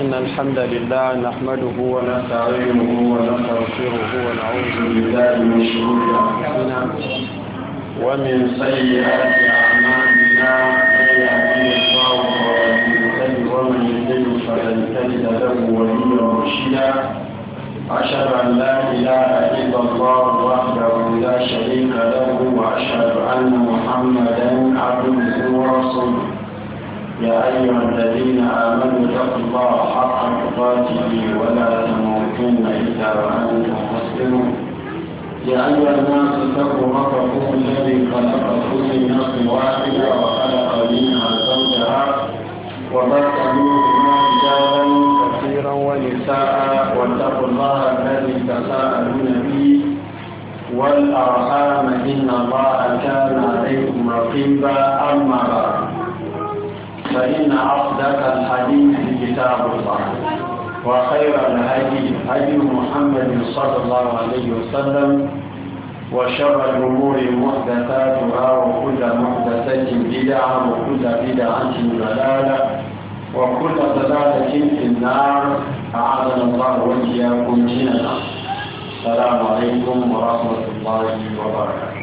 إن الحمد لله نحمده ونستعينه ونستغفره ونعوذ بالله من شرور أنفسنا ومن سيئات أعمالنا من يهده الله فهو المهتد ومن يضلل فلن تجد له وليا مرشدا أشهد أن لا إله إلا الله وحده لا شريك له وأشهد أن محمدا عبده ورسوله يا أيها الذين آمنوا اتقوا الله حق تقاته ولا تموتن إلا وأنتم مسلمون يا أيها الناس اتقوا ربكم الذي خلقكم من نفس واحدة وخلق منها زوجها وبث منهما رجالا كثيرا ونساء واتقوا الله الذي تساءلون به والأرحام إن الله كان عليكم رقيبا أما بعد فإن أصدق الحديث كتاب الله وخير الهدي هدي محمد صلى الله عليه وسلم وشر الأمور محدثاتها وكل محدثة بدعة وكل بدعة ضلالة وكل ضلالة في النار أعاذنا الله وإياكم من النار. السلام عليكم ورحمة الله وبركاته.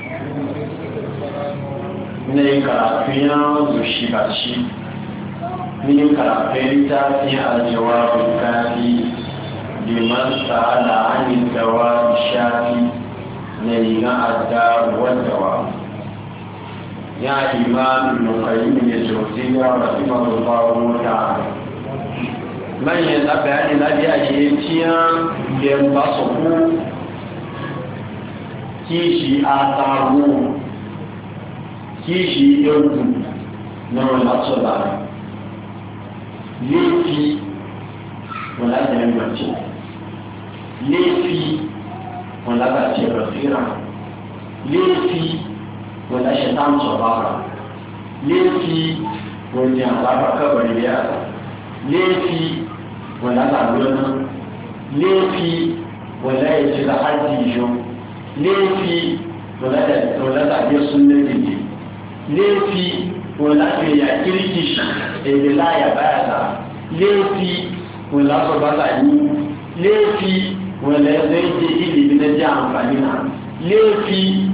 ne karafina zushi bashi ne karafin tafi aljawabin kafi liman sa'ala anin dawa shafi na riga adda wadawa ya imam nukayin ya jauziya rahimahullahu ta'ala manyan bayani na biya ne tiyan da ba su ku kishi a tsaro kishi yanku na wadatar da laifi wadda ya mace laifi wadda ce rafira laifi wadda shaitan tsobara laifi wadda ya zaba kabari ya laifi wadda ta gudana laifi wadda ya ce da hajji jo laifi wadda ta biya sunan dinde laifi wanda ke ya kirki shi ebela ya baya ta laifi wanda su ba ta yi laifi wanda zai je ilimi na ji amfani na laifi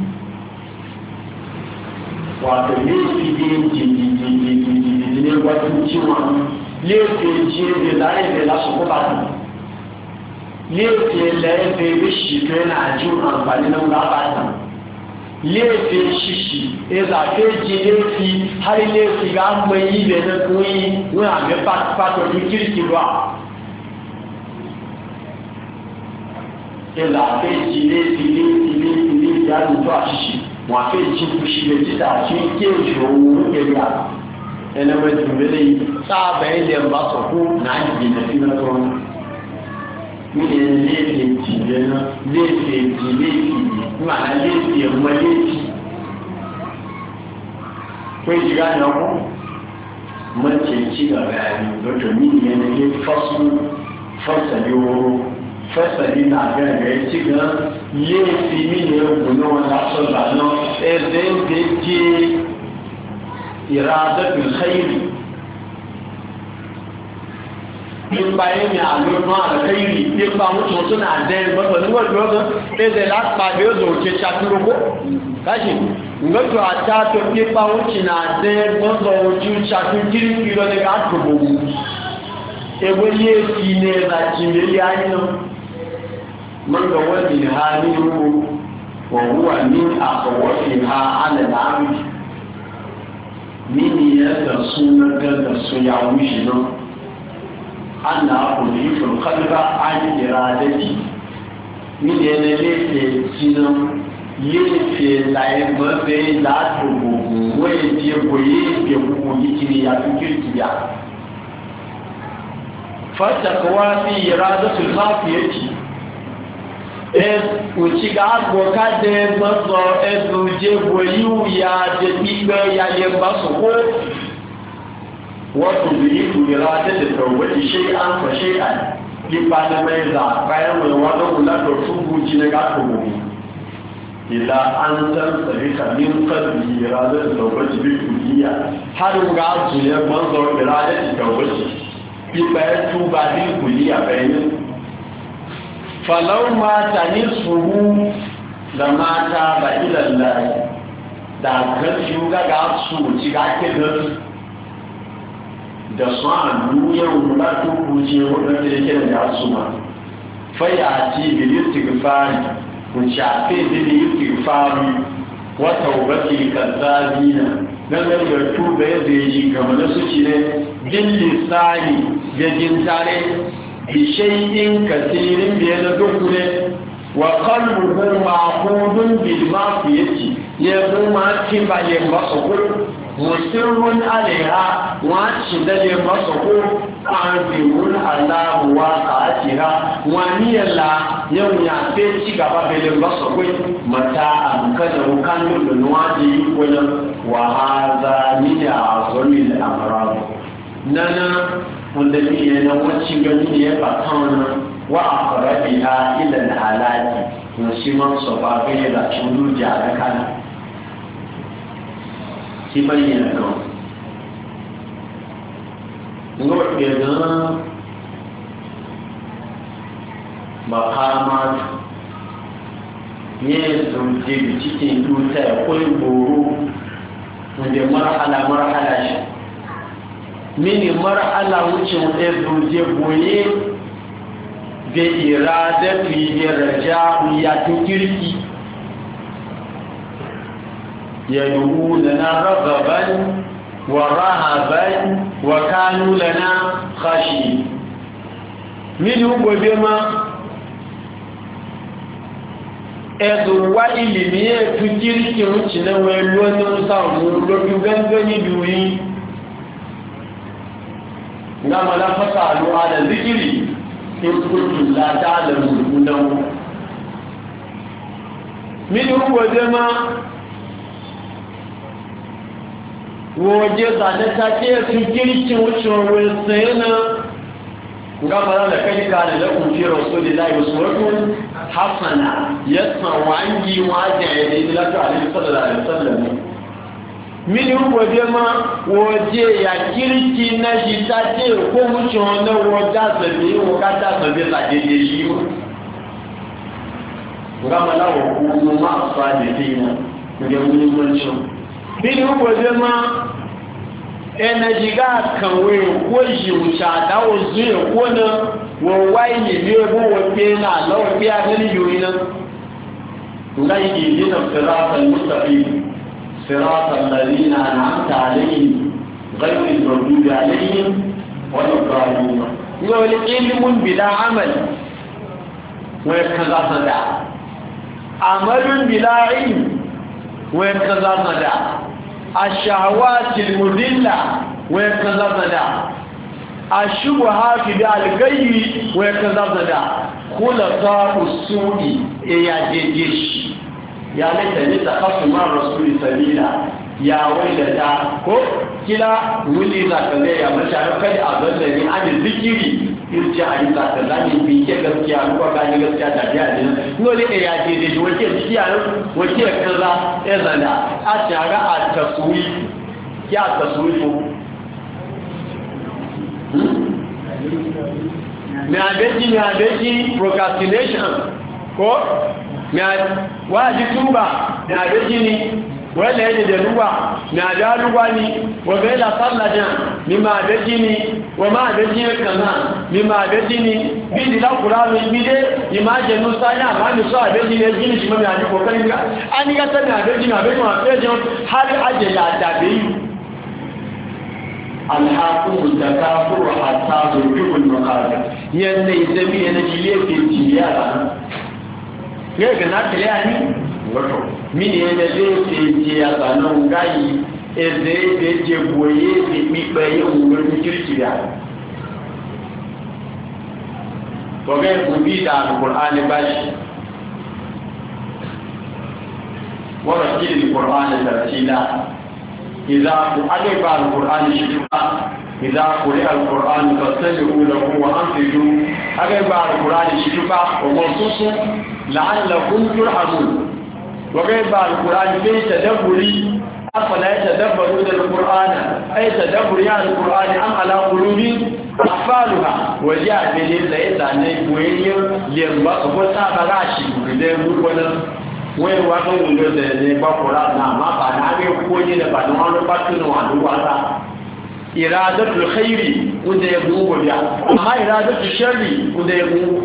wato laifi ne ne wajen ciwon laifi ce da zai da lasu kuma ta laifi laifin bishi to yana jin amfani na ba ta laifin shishi ya zafe ji laifi har laifi ga mai yi da na koyi wani abin fatotun kirki ba ya zafe ji laifi ya zuto a shishi wafe ji fushi da ji da shi ke shawuru ya biya yana mai tumbele tsabayin da ba su ku na yi na fi na tsohon mini laifin jibe na laifin ji laifi ma'ana laifi yamma laifi kai ji gane ku mace ci gaba ya yi wato mini yana ne fasali wuro fasali na gana ya ci gan laifi mini ya guna wanda sun zanen ɗaya da je iradatul khairi nípa ẹ̀mí àlọ́nà àlọ́kẹ́yìrì nípa mọ́tò tó náà dẹ́ gbọ́gbọ́ níwọ̀dúnwọ́gbọ́ pẹ́sẹ̀ lápàdé òdò òkè ṣàtúrógbó káṣì ǹgọ́tò àtàtò nípa oúnjẹ náà dẹ́ gbọ́gbọ́ ojú ṣàtúnjírí kìlọ́ ní káàkiri ewé yé fi ní ẹ̀nà jìnlẹ̀ ayé náà mọ́gbọ̀wọ́ ní ha ní owó wọ̀wúwà ní àkọ̀wọ́fì ha alẹ́ láàrín nínú ẹ̀dà súnmọ́gẹ́dà súnyàwó yìí náà ana ọ̀lẹ́fẹ̀ kọlùbá ayélujára lẹ́tì nílé ẹni lẹ́fẹ̀ sínú lẹ́fẹ̀ láìmọ́fẹ́ látògbògbò wọ́n èdè ẹgbòye ìgbẹ̀gbò yìí yàtúkìrìkìyà fàtàkọwà sí ìrádọ́sù láfíẹ́tì òṣìgá àgbọ̀kádẹ gbọ́sọ̀ ẹ̀dùn jẹ́gbò yíò ya jẹ́ pípẹ́ yayẹ gbásọ̀kó wato da yi kujera ta da tsawaci shai'an fa shai'an lipa na mai za bayan mai wani wula da tubuci na gasa gobe ila an san tsari kamin kalbi ranar tsawaci bi kuliya har ga ajiyar manzon iranar tsawaci ipa tuba bil kulliya bayin falau ma tanisuhu da mata ba ila Allah da gashi ga su ci ga ke da sa'an yau da to kuje wanda yake da su ma fayati bil istighfar kun shafe bil istighfar wa tawbati kadzabina dan da tuba yadda yi game da su ci ne bil lisani da jintare bi shay'in kasirin bi yana dokure wa qalbuhu ma'qudun bil ma'siyati ya kuma tiba ya masoko musirrun alaiha wa shidale masoko azimul Allah wa qatira wa niyalla yau ya fe ci gaba bele masoko mata an kada kanu da nuwaji wajen wa hadha min azamil amrad nana wanda ne na wacin gani ne ya fata wa aqrabiha ila al-halaki shi man so ba ga da chudu ja da kana shi bayyana kan ngo ke da maqamat ne sun je cikin tuta ko boro wanda marhala shi mini marhala wucin da zuje boye da iradatu da raja'u ya tukirki يدعون لنا رغبا ورهبا وكانوا لنا خاشعين منهم وبما ẹ̀dùnwá ìlìmí ẹ̀tù jíríkì ń ṣìnà wọn ẹlú ọdún ń sáwọn olójú gẹ́gẹ́ nílù yìí gbámọ́lá fọ́sà àlú adà zikiri tí ó kúrò látàlẹ̀ mùsùlùmí minhum wajama woje zane ta ce su kirkin wucin sai na gama da kai ka da lakum fi rasulillahi uswatun hasana yasma wangi waje da latu alaihi sallallahu alaihi wasallam mini waje ma waje ya kirki na shi ta ce ko wucin na waje zabe ko ka ta zabe la de shi gama la ko ma sadiqina da muhimmancin mini waje ma energy ga kanwe ko jiucha da ozu ko na wo wai ni bi bo wo pe na lo bi a ni yuri na ngai di din siratal mustaqim siratal ladina an'amta alaihim ghayril maghdubi alaihim waladdallin yo ilmun bila amal wa kaza sada amalun bila ilm wa kaza sada الشهوات المذلة ويكذبنا الشبهات بالغيب ويكذبنا خلطاء السوء يجيش يا ليتني اتخذت مع الرسول سبيلا يا ويلتا ko kila wuli za ka ga ya mashara kai azallani an zikiri irji ayi za ka zani bi ke gaskiya ko ga ni gaskiya da biya din no le ya je de wace gaskiya wace kaza ya zanda a tara a taswi ya taswifu me abeji procrastination ko me waji tuba me abeji ni wanda yake da ruwa na da ruwa ni wa gaila sallajan mimma dajini wa ma dajini kana mimma dajini bi da qur'ani bi de imaje no sana ma ni so dajini jini shi mai ani kokarin ga ani ga tana dajini abin ma fejo har aje la dabi alhaqu takafur hatta zurul maqadir yanne izami yana jiye ke jiyara ne ga na kire ani wato mini yana zai ce ya zanen gayi eze da je goye da miɓa yin wurin kirki da kogai gobe da alkur'ani ba shi wadda kiri alkur'ani tartila idan ku ake ba alkur'ani shi ba idan ku ri alkur'ani fasali ulaku wa an fi ju ake ba alkur'ani shi ba wa masusu la'allakun turhamun وغير القرآن في تدبري أفلا يتدبرون القرآن أي تدبر يعني القرآن أم على قلوب أخفى amaluha waje abin da ya zane koyayyen lemba ko ta bara shi da mu wannan wai wa kan wulo da ne ba kura na ma ba na ga ko ne da ba na wani batun wa duwa ta iradatul khairi wanda ya bugo ya amma iradatul sharri wanda ya bugo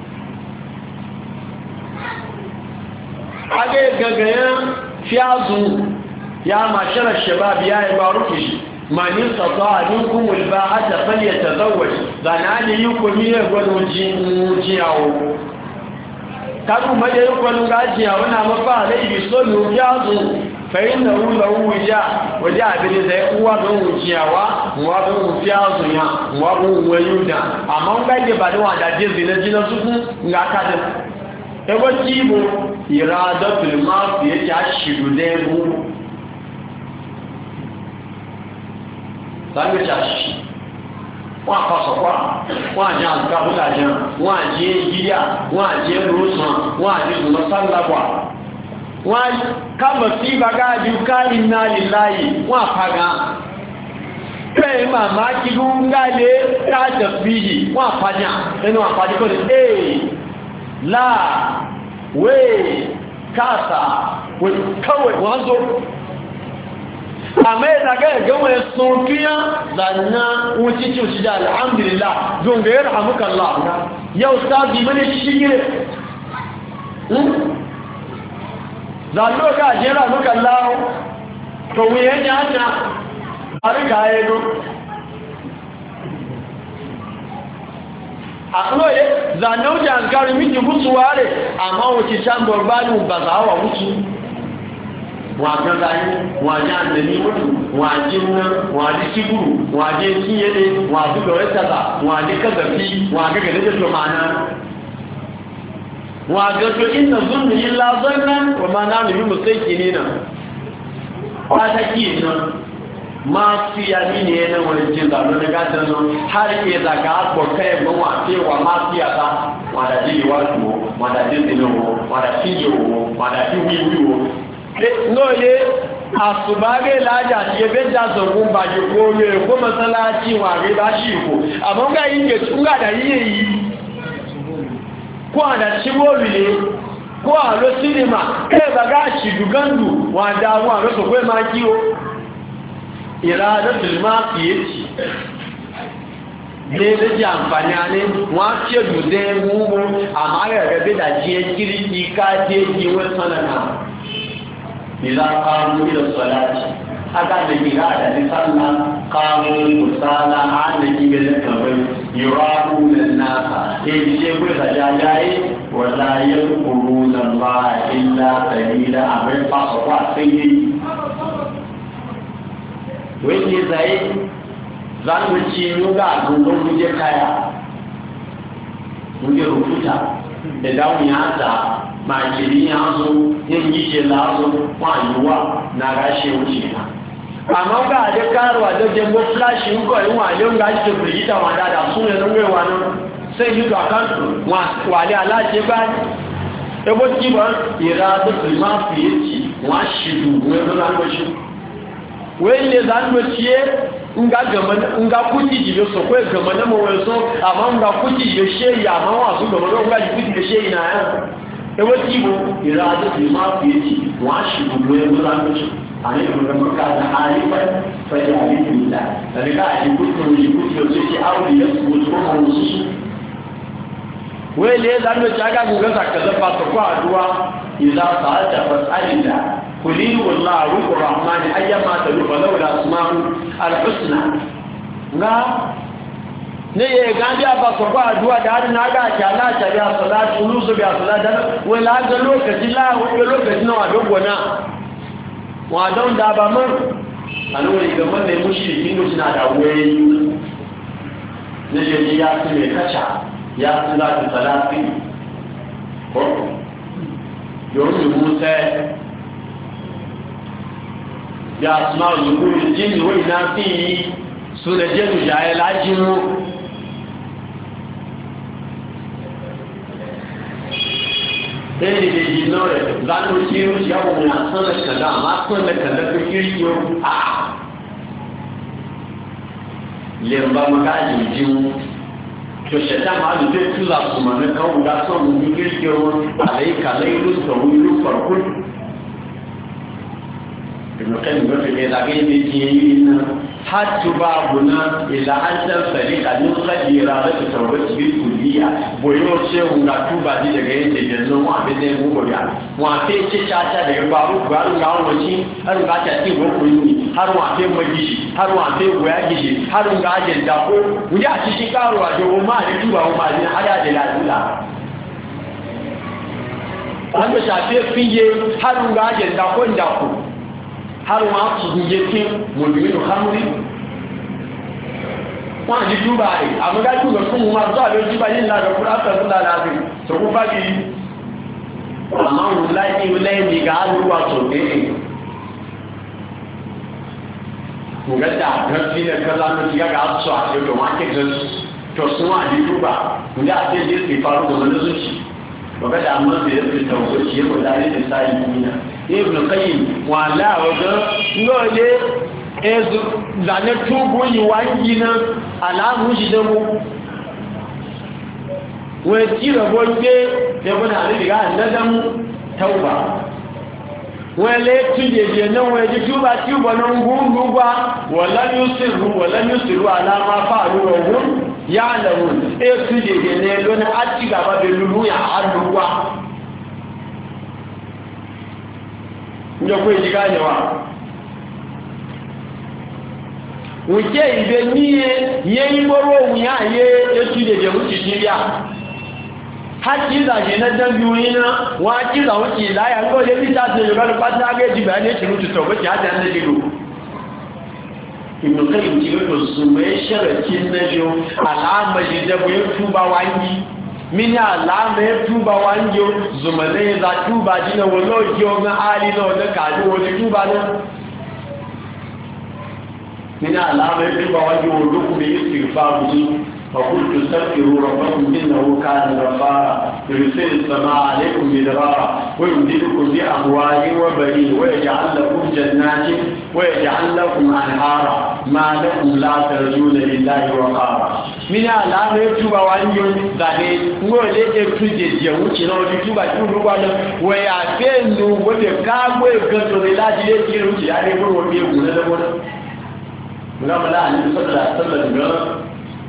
age gagayen fiyazu ya mashara shabab ya yi baruki mani sata minkum alba'ata falyatazawwaj dana ne yukumi ne gwado jiyawo kadu maje yukwanu gajiya wana mafa laibi so mu fiyazu fa inna lahu waja abin da ya uwa don wuciyawa mu wa don fiyazu ya mu wa don wayuda amma ngaje ba da wada jina su nga kada ego kibo iradatul mafi yake ashiru da mu sanwe chashi wa pasokwa wa jan ka bulajan wa je giya wa je rusan wa je no sallabwa wa kama fi bagaji ka inna lillahi wa faga pe mama kidungale ta tasbihi wa faja eno afaji ko la we kasa we kawai wanzo amma da ga gawa sofiya zanna wuci ci da alhamdulillah don ga yarhamuka Allah yau sabi bane shigire zanno ga jira muka Allah to wuyen ya ta arga yedo akloye zanno jankari miji gusuware amma wuci chambo balu bazawa wuci wajen rayu wajen annani mutu wajen nan wajen shiguru wajen kiyede wajen da wata ba wajen kazafi wajen ga daga tomana wajen to inna zunni illa zannan wa ma na nuyi musaiki ne nan kwata ki nan masu yami ne na wajen zaɓe na gadon nan har ke zaga abokai ban wafe wa masu yasa wada jiri wato wada jinsinan wada fiyewo wada fiwiwiwo lóye àṣùbáre lájà tí ẹgbẹ́ jásọ̀gún bàjẹ̀ kó orí ẹ̀kọ́ mọ́sánláàtí wà rí bá ṣì ìkò àmọ́gá yíyẹ túngàdà yíyẹ yìí kó àdà tí wọ́n rí kó àlọ́ sílẹ̀mà kẹ́ẹ̀bàgá ṣìdùgándù wà dá wọn àrọ́sọ̀gbẹ́ máa kí ó ìrádọ́tìlmá fìyèjì lẹ́lẹ́jì àǹfààní alẹ́ wọ́n tí ó dùn dẹ́ wúwo àmárẹ̀ rẹ̀ bẹ́dà jí ẹ kiri ìká jẹ́ ìwé sánà إذا قاموا إلى الصلاة أكاد الجهاد لصلى قاموا كسالى عن جبل الكبر يراءون الناس يجيبوا الزجاجاء ولا يذكرون الله إلا قليلا أمر فصفى سيد وإني زيد zanwaci nuga a gungun muje kaya muje rufuta da dawo ya ta makiri ya zo yin gishe lazo wanyuwa na gashe wuce na amma ga da karuwa da jango flashin kawai wale ga ake firgita wanda da su ne nan gaiwa nan sai yi kakan wale alace ba ebo kiba ira da filma fiye ci wa shidu wani zanwaci wai ne zanwaci nga kuti jibe so ko gama na mo so ama nga kuti jibe sheyi ama wa so gama no nga kuti jibe sheyi na ya e wati bo irado bi ma fieti wa shi bu e mo la ko ani ko ga ka na ali fa ya ali billah da ga ali kuti mo ji kuti yo se audi ya so ko mo su we le da no chaga ku ga ka da fa to kwa duwa idza sa'ata fas'alillah kulli wallahu ar-rahman ayyama tad'u lawla asma'u al-husna nga ne ye gandi aba so kwa duwa da hadin naga kyala ta ya salatu nusu bi salatu wala ga lokaci la wani lokaci na dogo na wa don da ba mun anu ne ga mun ne mushrikin da suna da wayi ne je ya su ne kacha ya salatu salati ko yo mu musa ya asma zukuri jini wai na fi su da jenu jaye lajinu ɗaya da jino da zanen kiro shi yawon na sanar kada amma sanar kada ta kirkiyo a lemba magajin jin to shaitan ma da zai tula su ma na kawo da son mu girgiro alaika lailun tawilu farkul ibn qayyim ga ce da ga yi yi na hatu babuna ila an tan da min qadira da tawbati bil kulliya boyo ce mun ga tuba ji daga yake da zo mu abin da mu goya mu afi ce chacha daga baru baru ga wani har ga ta ci go yi har wa afi magishi har wa afi goya gishi har ga ajin da ko mu ya ci shi karuwa da mu ma da tuba mu ma ne hada da lalula an ga shafe fiye har ga ajin da ko da ko har wọn á tún yé kí mòlùmínú hamri wọn àti túbà rẹ̀ àmúdájú rẹ̀ fún wọn àtọ́ àbẹ́ túbà yìí ńlá rẹ̀ fúnra fẹ́ fúnra láàrin tòkú bá bí àmọ́ òun láì lẹ́yìn ìgbà alúwà tó dédé ngata àgbẹ̀fí ní ẹ̀kọ́ lánàá ti yàgà sọ àṣẹjọ wọn akẹ́kọ̀ọ́ tó sún àti túbà nígbà tí èdè sì farú gbọmọ lóṣooṣì wọ́gẹ́dà àmọ́ bèèrè fi tàwọn òṣì yẹ́ kò dárí ní sáyé nìyà ibn qayyim wà láàrọ̀gán lóòlé ẹzù zane túbú yíwá yí na aláàmúṣìdánwó wọ́n tí rọ̀bọ́ gbé ẹgbọ́n àríwá àdádánmú tauba wọ́n lé túnjẹ̀jẹ̀ náà wọ́n ẹjú túbá tí ó bọ̀ náà gúrú wá wọ̀lá ní òsìrú aláàmá fàárú ọ̀hún yá lẹ́wọ̀n ẹ̀ túnjẹ̀jẹ̀ náà lónà á ti gàbá bẹ̀lú yà á lùwá njọkwa ejiga anyawa wuce ibe niye ye igboro ohun ya ye etu deje wuce shirya ha ki zaje na dambi wuyi na wa ki za wuce laya ngo le bita se yoga lo pata ga ji ba ne shiru to ba ki hada ne digo ibn qayyim ji ko sume sharatin na jo alama ji da bu tuba wangi mini alama ya tuba wanjo zumane za tuba jina wolo jiyo hali na wanda kaji wani tuba na mini alama ya tuba wanjo wolo kuma yi sirfa musu فقلت استغفروا ربكم انه كان غفارا يرسل السماء عليكم مدرارا ويمددكم باموال وبنين ويجعل لكم جنات ويجعل لكم انهارا ما لكم لا ترجون لله وقارا من علامه يتوبا وانيو زاني ngole e tuje je wuci na odi tuba ti ruwa na we ya fenu wo de ka we gato de laji le ti ruci ya ne wo bi ewu na da mo na mala ali sallallahu alaihi wasallam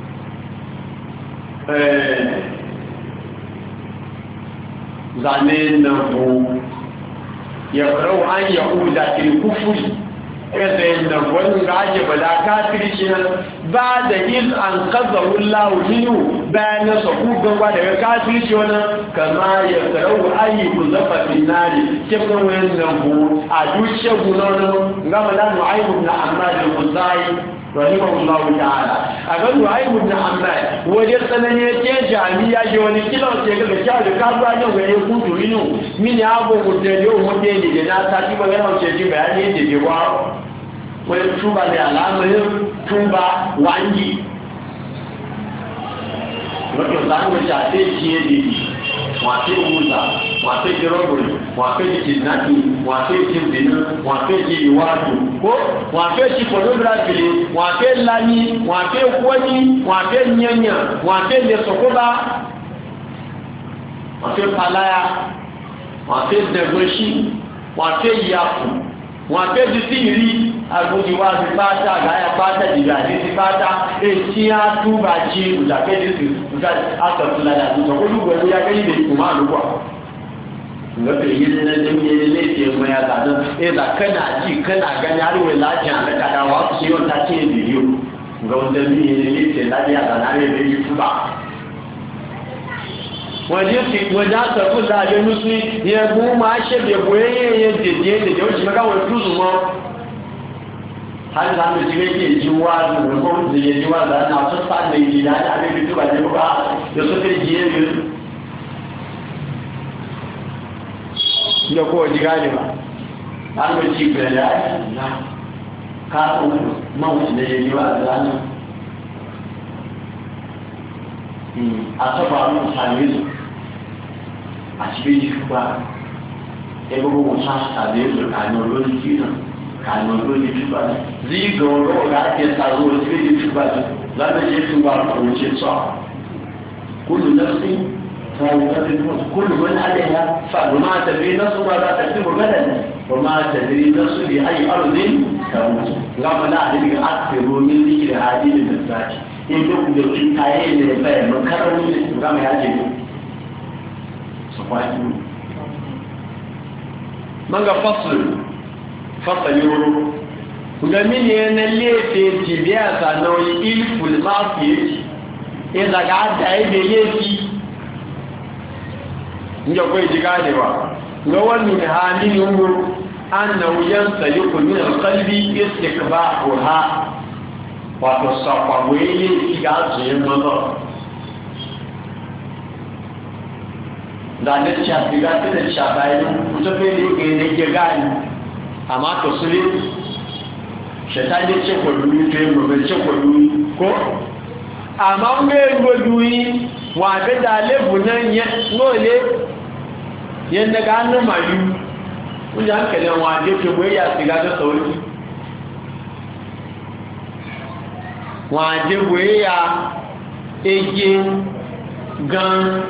zane ya farau an yahuda fil kufri kaza na wani gaje bala kafirci nan ba da iz an qazahu Allah minhu bayan sa ku gaba daga kafirci wannan kama ya farau ayi ku zafa bin nari kifin wannan bu a dushe gunan ngama la nu'aybu na ammad al-quzai rahimahullahu ta'ala agan nu'aybu na ammad waje sananye ce jami'a je wani kilo ce ga cha da kabuwa ne ga ya kudu inu mini abu mutane o mutane da na ta ci magana ce ji bayani da ke wa wani tuba da alamarin tuba wangi wato zanuwa shafe ciye da wafe wuza wafe jirogori wafe jikinaki wafe jimbinin wafe jiwatu ko wafe shi pornography wafe lani wafe kwani wafe nyanya wafe lesokoba wafe palaya wafe dagwashi wafe yafu wafe jisiri agbóji wá sí pátá àgáyà pátá ìgbà àti sí pátá ètí á túbà jí ìjàkéjì sí àtọ̀túnláyà tuntun olúgbẹ̀ ló yáké ìdè ìkùn máa ló wà lọ́pẹ̀ yìí lẹ́lẹ́ ní ẹlẹ́tẹ̀ ẹ̀mọ́ ya gàdán ẹ̀dà kẹ́nà jí kẹ́nà gani àríwẹ̀ láti àmẹ́kàdà wà sí yóò ta kí èdè yóò gbọ́ndẹ̀ ní ẹlẹ́tẹ̀ láti àgbàláyé lẹ́yìn túbà wọ́n já sọ fún ìdájọ́ ní sí ẹgbùn máa ṣẹ̀bẹ̀bọ̀ ẹ̀yẹ́ dèdè ó sì mẹ́káwọ̀ túnzù mọ́ har za mu ji yake jiwa da ko da ya jiwa da na so sa da yi da da ne bitu ba ne ba da so te jiye ne ya ko ji gane ba har mu ci ga ya na ka ko ma mu da ya jiwa da na a so ba mu sani a cikin shi ba e go mu sa ta da su ka no lo ji na kàánù ló ní túbà ní ìgbọ̀nrọ̀ láti ẹ̀sàrò tí ó ní túbà ní láti ṣe túbà òun ṣe tọ́ كل نفس كل من عليها فما تدري نفس ماذا تكتب غدا وما تدري نفس بأي أرض تموت لما لا أدري أكثر من ذكر هذه النفسات إن كنت تتعين لفعل مكرر من الإسلام يجب سبحانه من فصل يورو ومن ينالي في تبيع نوع إلف المعصية إذا قعد عيب يلي نجو جغادوا ومن من هذه الأمور أنه ينسلك من القلب استقباحها وتصفى ويلي في عزي النظر da na shafi gafi da shafayi kusa fere ga ne ke gani amma to su ne shetani ce kwaduyi to yin gobe ce kwaduyi ko amma ga yin kwaduyi wa ga dalibu nan ya nole yadda ga hannun mayu kuja hankalin wa ga ke goyi ya siga da sauri wa ga goyi ya ege gan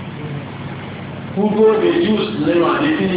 Hugo de Jus lẹ́nu àdéfíní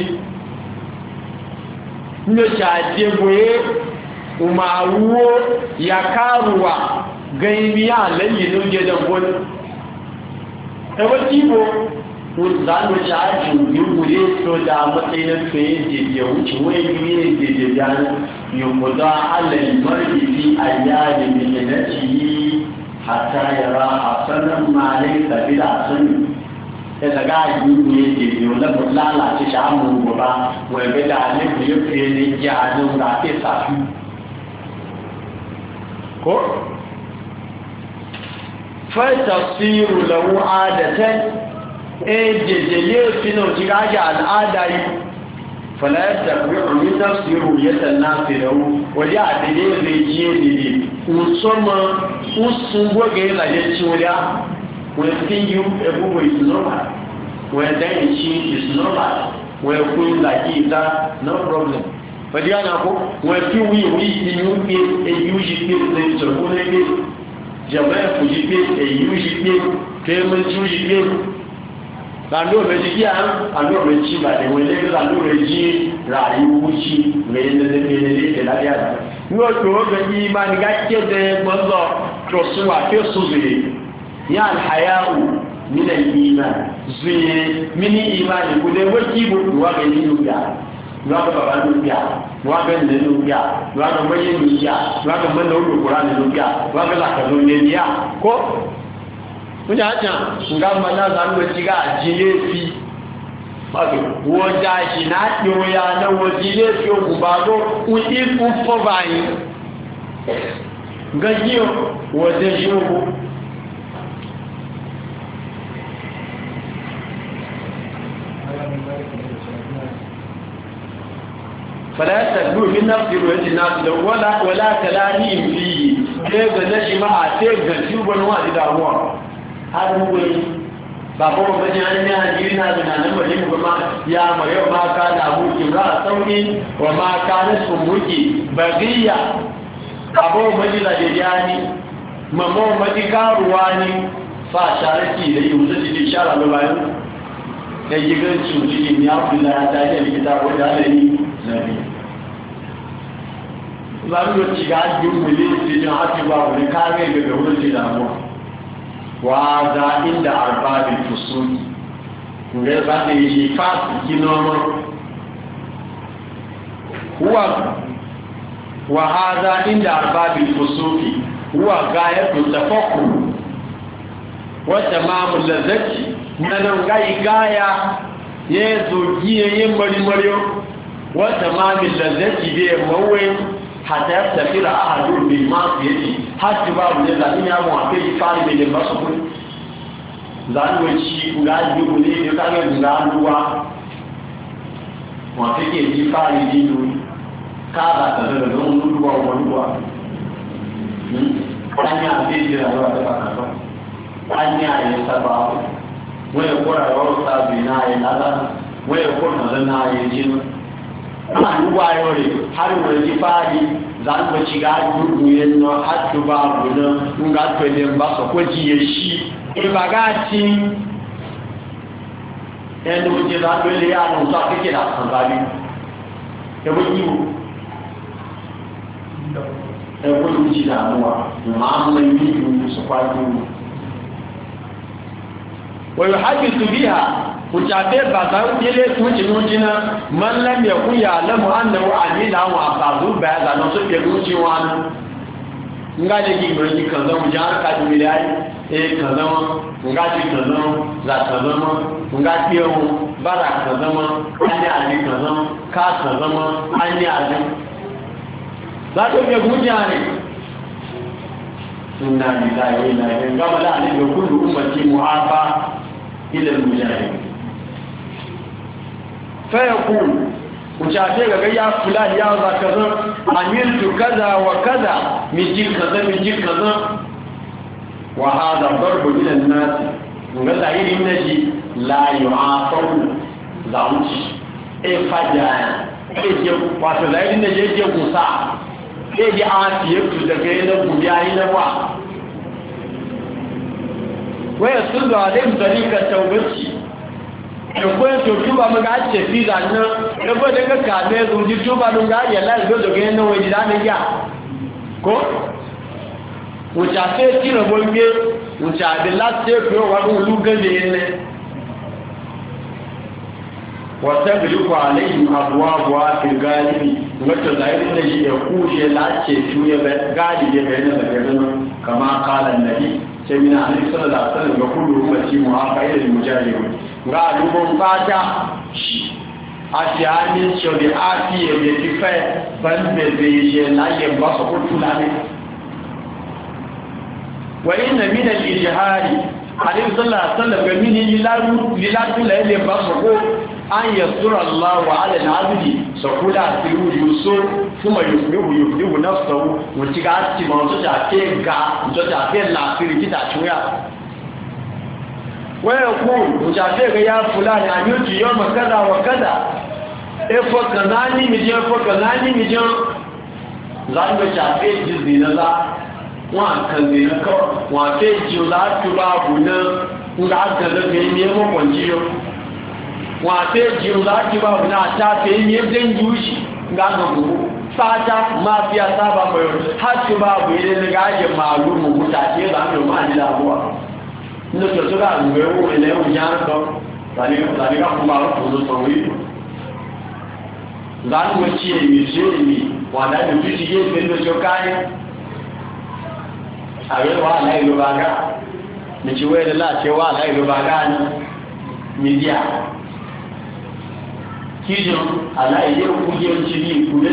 ní ọjà àjẹ́gbòye òmàwó yàkárùwà gẹ̀ẹ́míyà lẹ́yìn ló jẹ́ dẹ̀gbọ́n ẹwọ́ tíbò òzánú ṣáájú ìwúrí tó dá matsayin fẹ́ jẹjẹ wuce wọ́n yi jẹjẹ yánú yọmọdá alẹ́ ìmọ̀rì fi àyà da mẹ́lẹ́tì yìí àtàyàrá àsánà máa lẹ́yìn tàbí àsánà daga yi ne ke biyu na lalace shamun gaba wai bai da alifu ya fiye ne ya hannun da ke safi ko? fata siru lahu adatan jejjele finauci gaji al'ada yi falayar tafi umin tafsiru ya sanna fi lahu waje a dade zai jiye dede musamman usun goge yana ya ci wuya when seeing you everywhere is normal. When then she is normal. When feeling like it, no problem. But you know, when you we you a usually pay the only Japan Fuji a usually payment usually Lando Mejian, and no Mejiba, and when they Lando Meji, Rayu Uchi, made the Ladia. No to the man got the mother, Crosua, Kirsuzi. ya alhaya'u min al-iman zuye mini imani ku dai waki bu wa ga ni nuya wa ga baba nuya wa ga ne nuya wa ga mai nuya wa ga man da Qur'ani nuya wa ga la ka zo ne ya ko mun ja ta nga mana zan ga jiga jiye fi ba wo ja shi na doya na wo jiye fi ku ba go ku ti ku fo bai gajiyo wo de jiyo فلا تقول من نفسي وانت الناس ولا كلامهم فيه كيف نجي معه كيف نجيب نوادي دعوة هذا هو بابا مجاني هجينا بنا نمجي مكما يا مريم ما كان أبوك امرأة سوء وما كانت أمك بغية بابا مجي لجياني ممو مجي كارواني فاشارتي ليوزد الإشارة ببايو يجيغن شوجي من عبد الله تعالى الكتاب وجعلني nabi lalo ti ga ju mele ti jan ati ba woni kare be be woni da mo wa za inda arbabil fusul ngel ba de yi fas kinomo huwa wa hadha inda arbabil fusuki huwa gayatu tafakkur wa tamamul ladati nan gai gaya yezo giye yin mari mariyo وتمام اللذة به موين حتى يفتخر أحد بالمعصية حتى باب الذين يعملون في فعل بالبصر zanu ci ga ju ne da kage ngaluwa wa take ji fari didu ka ba ta da don duwa wa anya bi da wa ta ka anya ya saba wai ko ra wa ta bi na ya nada wai ko na na ya ji àlúwà ayọ́ rẹ̀ hariwọ̀ jí fáàrí za mu ci ga dubu yin no hatu ba guna nga to le ba so ko ji ye shi e ba ga ti e no ji da le ya no sa ke da san ba bi e bo ji e ko ji da mu ma mu yi du so kwa du wa yuhadithu biha kuchabe bazan ile tucinujina man lam yakun ya'lamu annahu amila wa afazu baza no so ke ruci wani ngaje ki gbe ki kan zan jar ka du milai e kan zan ngaje kan zan za kan zan ngaje o bara kan zan ani ali kan zan ka kan zan ani ali za to ke gujane inna lillahi wa inna ilaihi raji'un gaba da ne kullu ummati mu'afa ila al-mujahid فيقول وشافيه ga ya fulani ya za kaza amiltu kaza wa kaza miji kaza wa hada darbu ila an-nas ga zahiri naji la yu'afu zaunci e fajaya e je wato zahiri naji je kusa e ji afiye tu daga yana gudiyayi na ba waya sun da alim tarika tawbati ẹ̀kọ́ ètò túbà mọ́ gáà ṣe fi ìdáná ẹgbẹ́ ẹgbẹ́ kààbẹ́ ẹgbẹ́ túbà ló gáà yẹ̀ láì gbọ́dọ̀ gẹ́ ẹ̀nà òjì dáníyà kó òṣàfẹ́ tí ìrọ̀bọ̀ gbé òṣàbẹ̀ láti ẹ̀kọ́ ọwọ́dún olúgẹ́lẹ̀ ẹ̀nẹ́ wọ́tẹ́bìlúkọ̀ àlẹ́yìn àbúwàbúwà ìgáàlìbì mọ́tò láìrí lè ṣe ẹ̀kú ṣe láti ẹ̀tú gáàlì kama kala nabi sai mina alaihi sallallahu alaihi wasallam ga kullu ummati mu'afa'il al-mujahidin ga dubon fata asiani chodi afi e ti fe ban be be je la ye ba so ko tulane wa inna min al-ijhari alaihi sallallahu alaihi wasallam ga mini lilatu la ye ba so ko an yasura Allah wa ala al-abdi sakula tiru yusuf kuma yufihu nafsahu mutiga ti mo so ta ke ga so ta ke la firi kita chuya wa yaqul mujahid ga ya fulani an yuti yawma kaza wa kaza e fo kanani mi je zan ga ta ke jizina za wa kan zina ko wa ke ji za tu ba buna nga ga da ke mi mo konjiyo wa ke ji za tu ba buna ta ke mi den yushi nga ga gugu fata mafiya saba mai hajji babu yi da gajin malumu mutace za mu ma ji damuwa inda ke suka rubewu ile yau ya rikon zane ka kuma rufu zo sauyi za mu wace yi ce yi wanda da tuci yi fin da shoka ne a yi wa alayi rubaga da ci wai da lacewa alayi rubaga ne midiya kijin alayyar kujiyar ciri kuje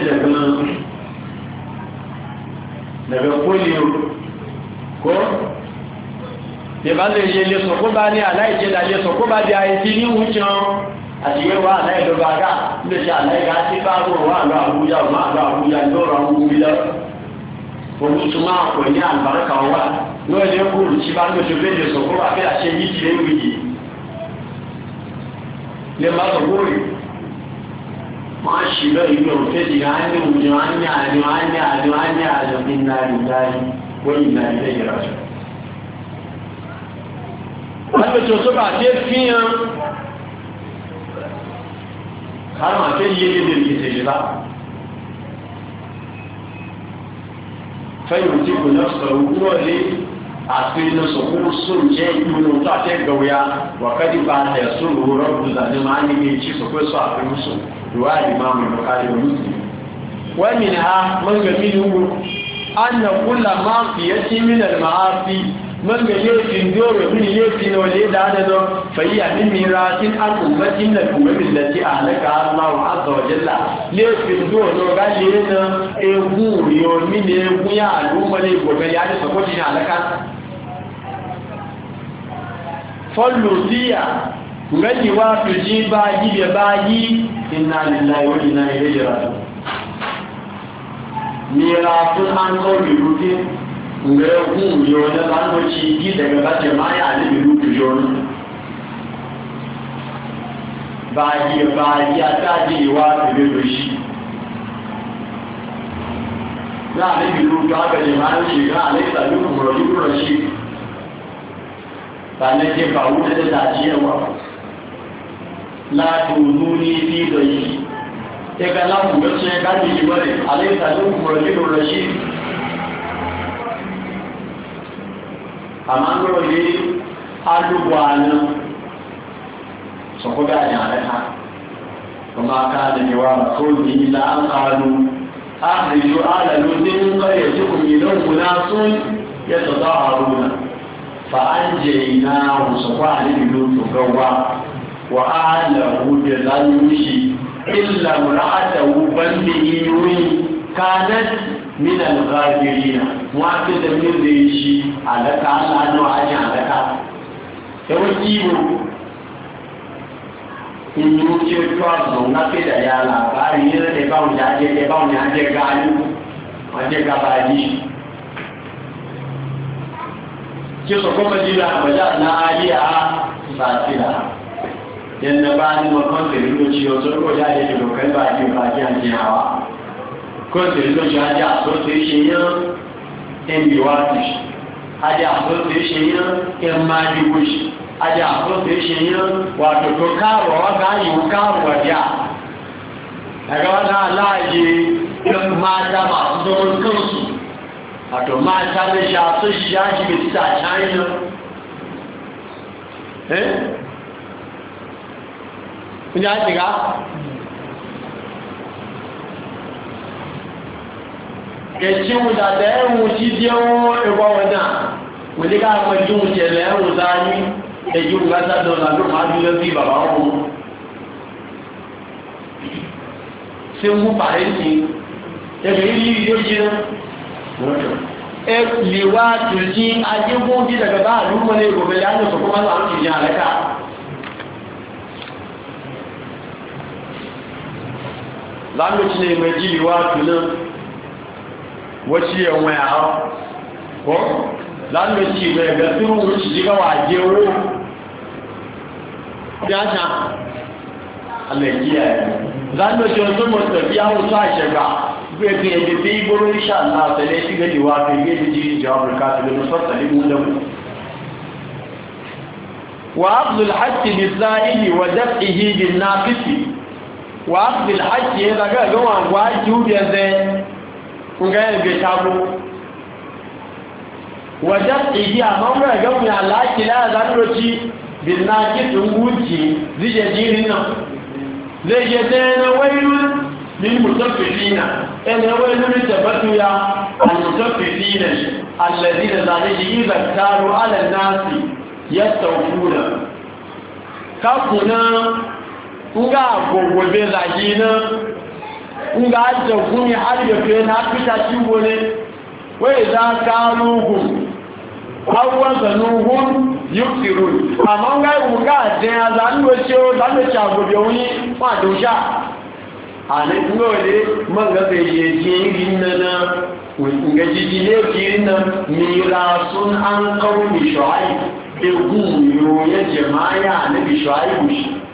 daga polio ko da ba zai je leso ko ba ne alayyar da leso ko ba da ya yi ciri wucin a cikin wa alayyar da ba ga da shi alayyar ga ci ba ruwa ga abuja lora abuja ko mutu ma ko ni albarka wa no le ko ci ba no jebe leso ko ba ga shi yi cire wuji le ma ko máa ṣì lọ ìlú òfèdè ányí òjò ányí àjò iná ìdáyí wọ́n ìná ilé ìrọ̀jọ̀. wọ́n tó tó bá tẹ́ fíyàn kárùn àtẹ́ yé lè kìtẹ̀ ìlà fẹ́yìn tí kò náà sọ̀rọ̀ wúrọ̀ lé àti inú sọ̀kúrú sóò jẹ́ ìlú tó àtẹ́ gọ̀wẹ́yà wàkàdì bá tẹ̀ sóòrò rọ́bùzà ní máa ní méjì sọ̀kúrú sọ àfihàn sọ̀rọ̀ رواية الإمام البخاري ومسلم ومنها من منه أن كل معصية من المعاصي من يأتي دور من يأتي وليد عدده فهي من ميراث عن أمة من الأمم التي أهلكها الله عز وجل يأتي دور وقال لنا إغور يومين إغور يعلوم لإغور يعني سقوطين على فاللوثية gani wa tuji baji da baji inna lillahi wa inna ilaihi raji'un mirafun an ko bi ruti ngere ku yo da ban ko ci gi daga bace mai ali bi ruti yo baji ata ji wa bi do shi na alibi lutu aka jama'ar shiga alaisa lutu rajulun rashid sannan ke ba wuta da taciyarwa la tuzuni fi dayi ya ga lamu gaci ya gaji shi bane alaisa lutu rajulun rashid amma goro ne alugwanin su kuda jarata kuma ka da yawa kawai ila an kalu ahriju ala lutin qaryatukum idan munasun yatadaharuna fa anjaynahu subhanahu lutu gawa wa ahlahu bi zalushi illa mura'atahu bandi yuri kanat min al-ghabirin wa da min shi alaka Allah no aji alaka yawanci in yi wuce tuwazo na fi da ya labari yi da bawon ya je gani waje gabaji ke so kuma jira a wajen na aliya satira yadda ba ni makon da riloci yau sun ko ya je dokai ba ji ba ji an jiyawa ko da riloci ya ji association yin yan biwati haji association yin yan majibushi aja association yin wato to karuwa ga yi karuwa ya daga wata alaji yin mata masu zaman kansu wato mata da shafi ya shi bai tita china kun ya shiga kẹ̀kí wùdàdà ẹ̀wù tí díẹ̀wọ́ ẹgbọ́ wọ́nà wùdí ká pẹ̀jú jẹ̀lẹ̀ ẹ̀wù sáyé ẹjú gbásádọ̀ làdó máa bí lọ sí bàbá wọn tí ń mú pàrẹ́ sí ẹgbẹ̀ ilé ìdó jíná ẹ lè wá tùjí ajégún jí daga bá àdúgbò ní ìgbòmẹ̀lẹ̀ ánìsọ̀ kó máa láwọn tìjì àrẹ́ká láàrín ne mai ji liwa tunan wacce yawon yawa ko láàrín mai ga turu wuce jiga waje wo ya sha alakiya ya láàrín ce wasu mọ̀tàbí ya wuce a shiga bai ka yaje fi gboro insha Allah ta ne shiga liwa ta yi da ji jawabin kasu da nusar limu da mu wa abdul hajji bisa'ili wa daf'ihi bin naqisi wa abdul hajji ya daga gawa wa jubiya zai kunga ya bai tabo wa daf'ihi amma ga gawa ya laki la zanroci bin naqis unguji zije jirin nan zai je dana wailun lil mutaffifina ina wailun tabatu ya al mutaffifina alladhina zaliji idha karu ala an-nasi yastawfuna kakuna nga gogobe zagi na nga jaguni har da fe na fita ciwo ne wai za ka ruhu awon zanuhun yuksirun amma nga uga je azanwe cho zanwe cha gobe woni ma dosha ane ngole manga be je rinna nga jijile kinna mirasun an qawmi shu'aib egun yo ya jama'a nabi shu'aib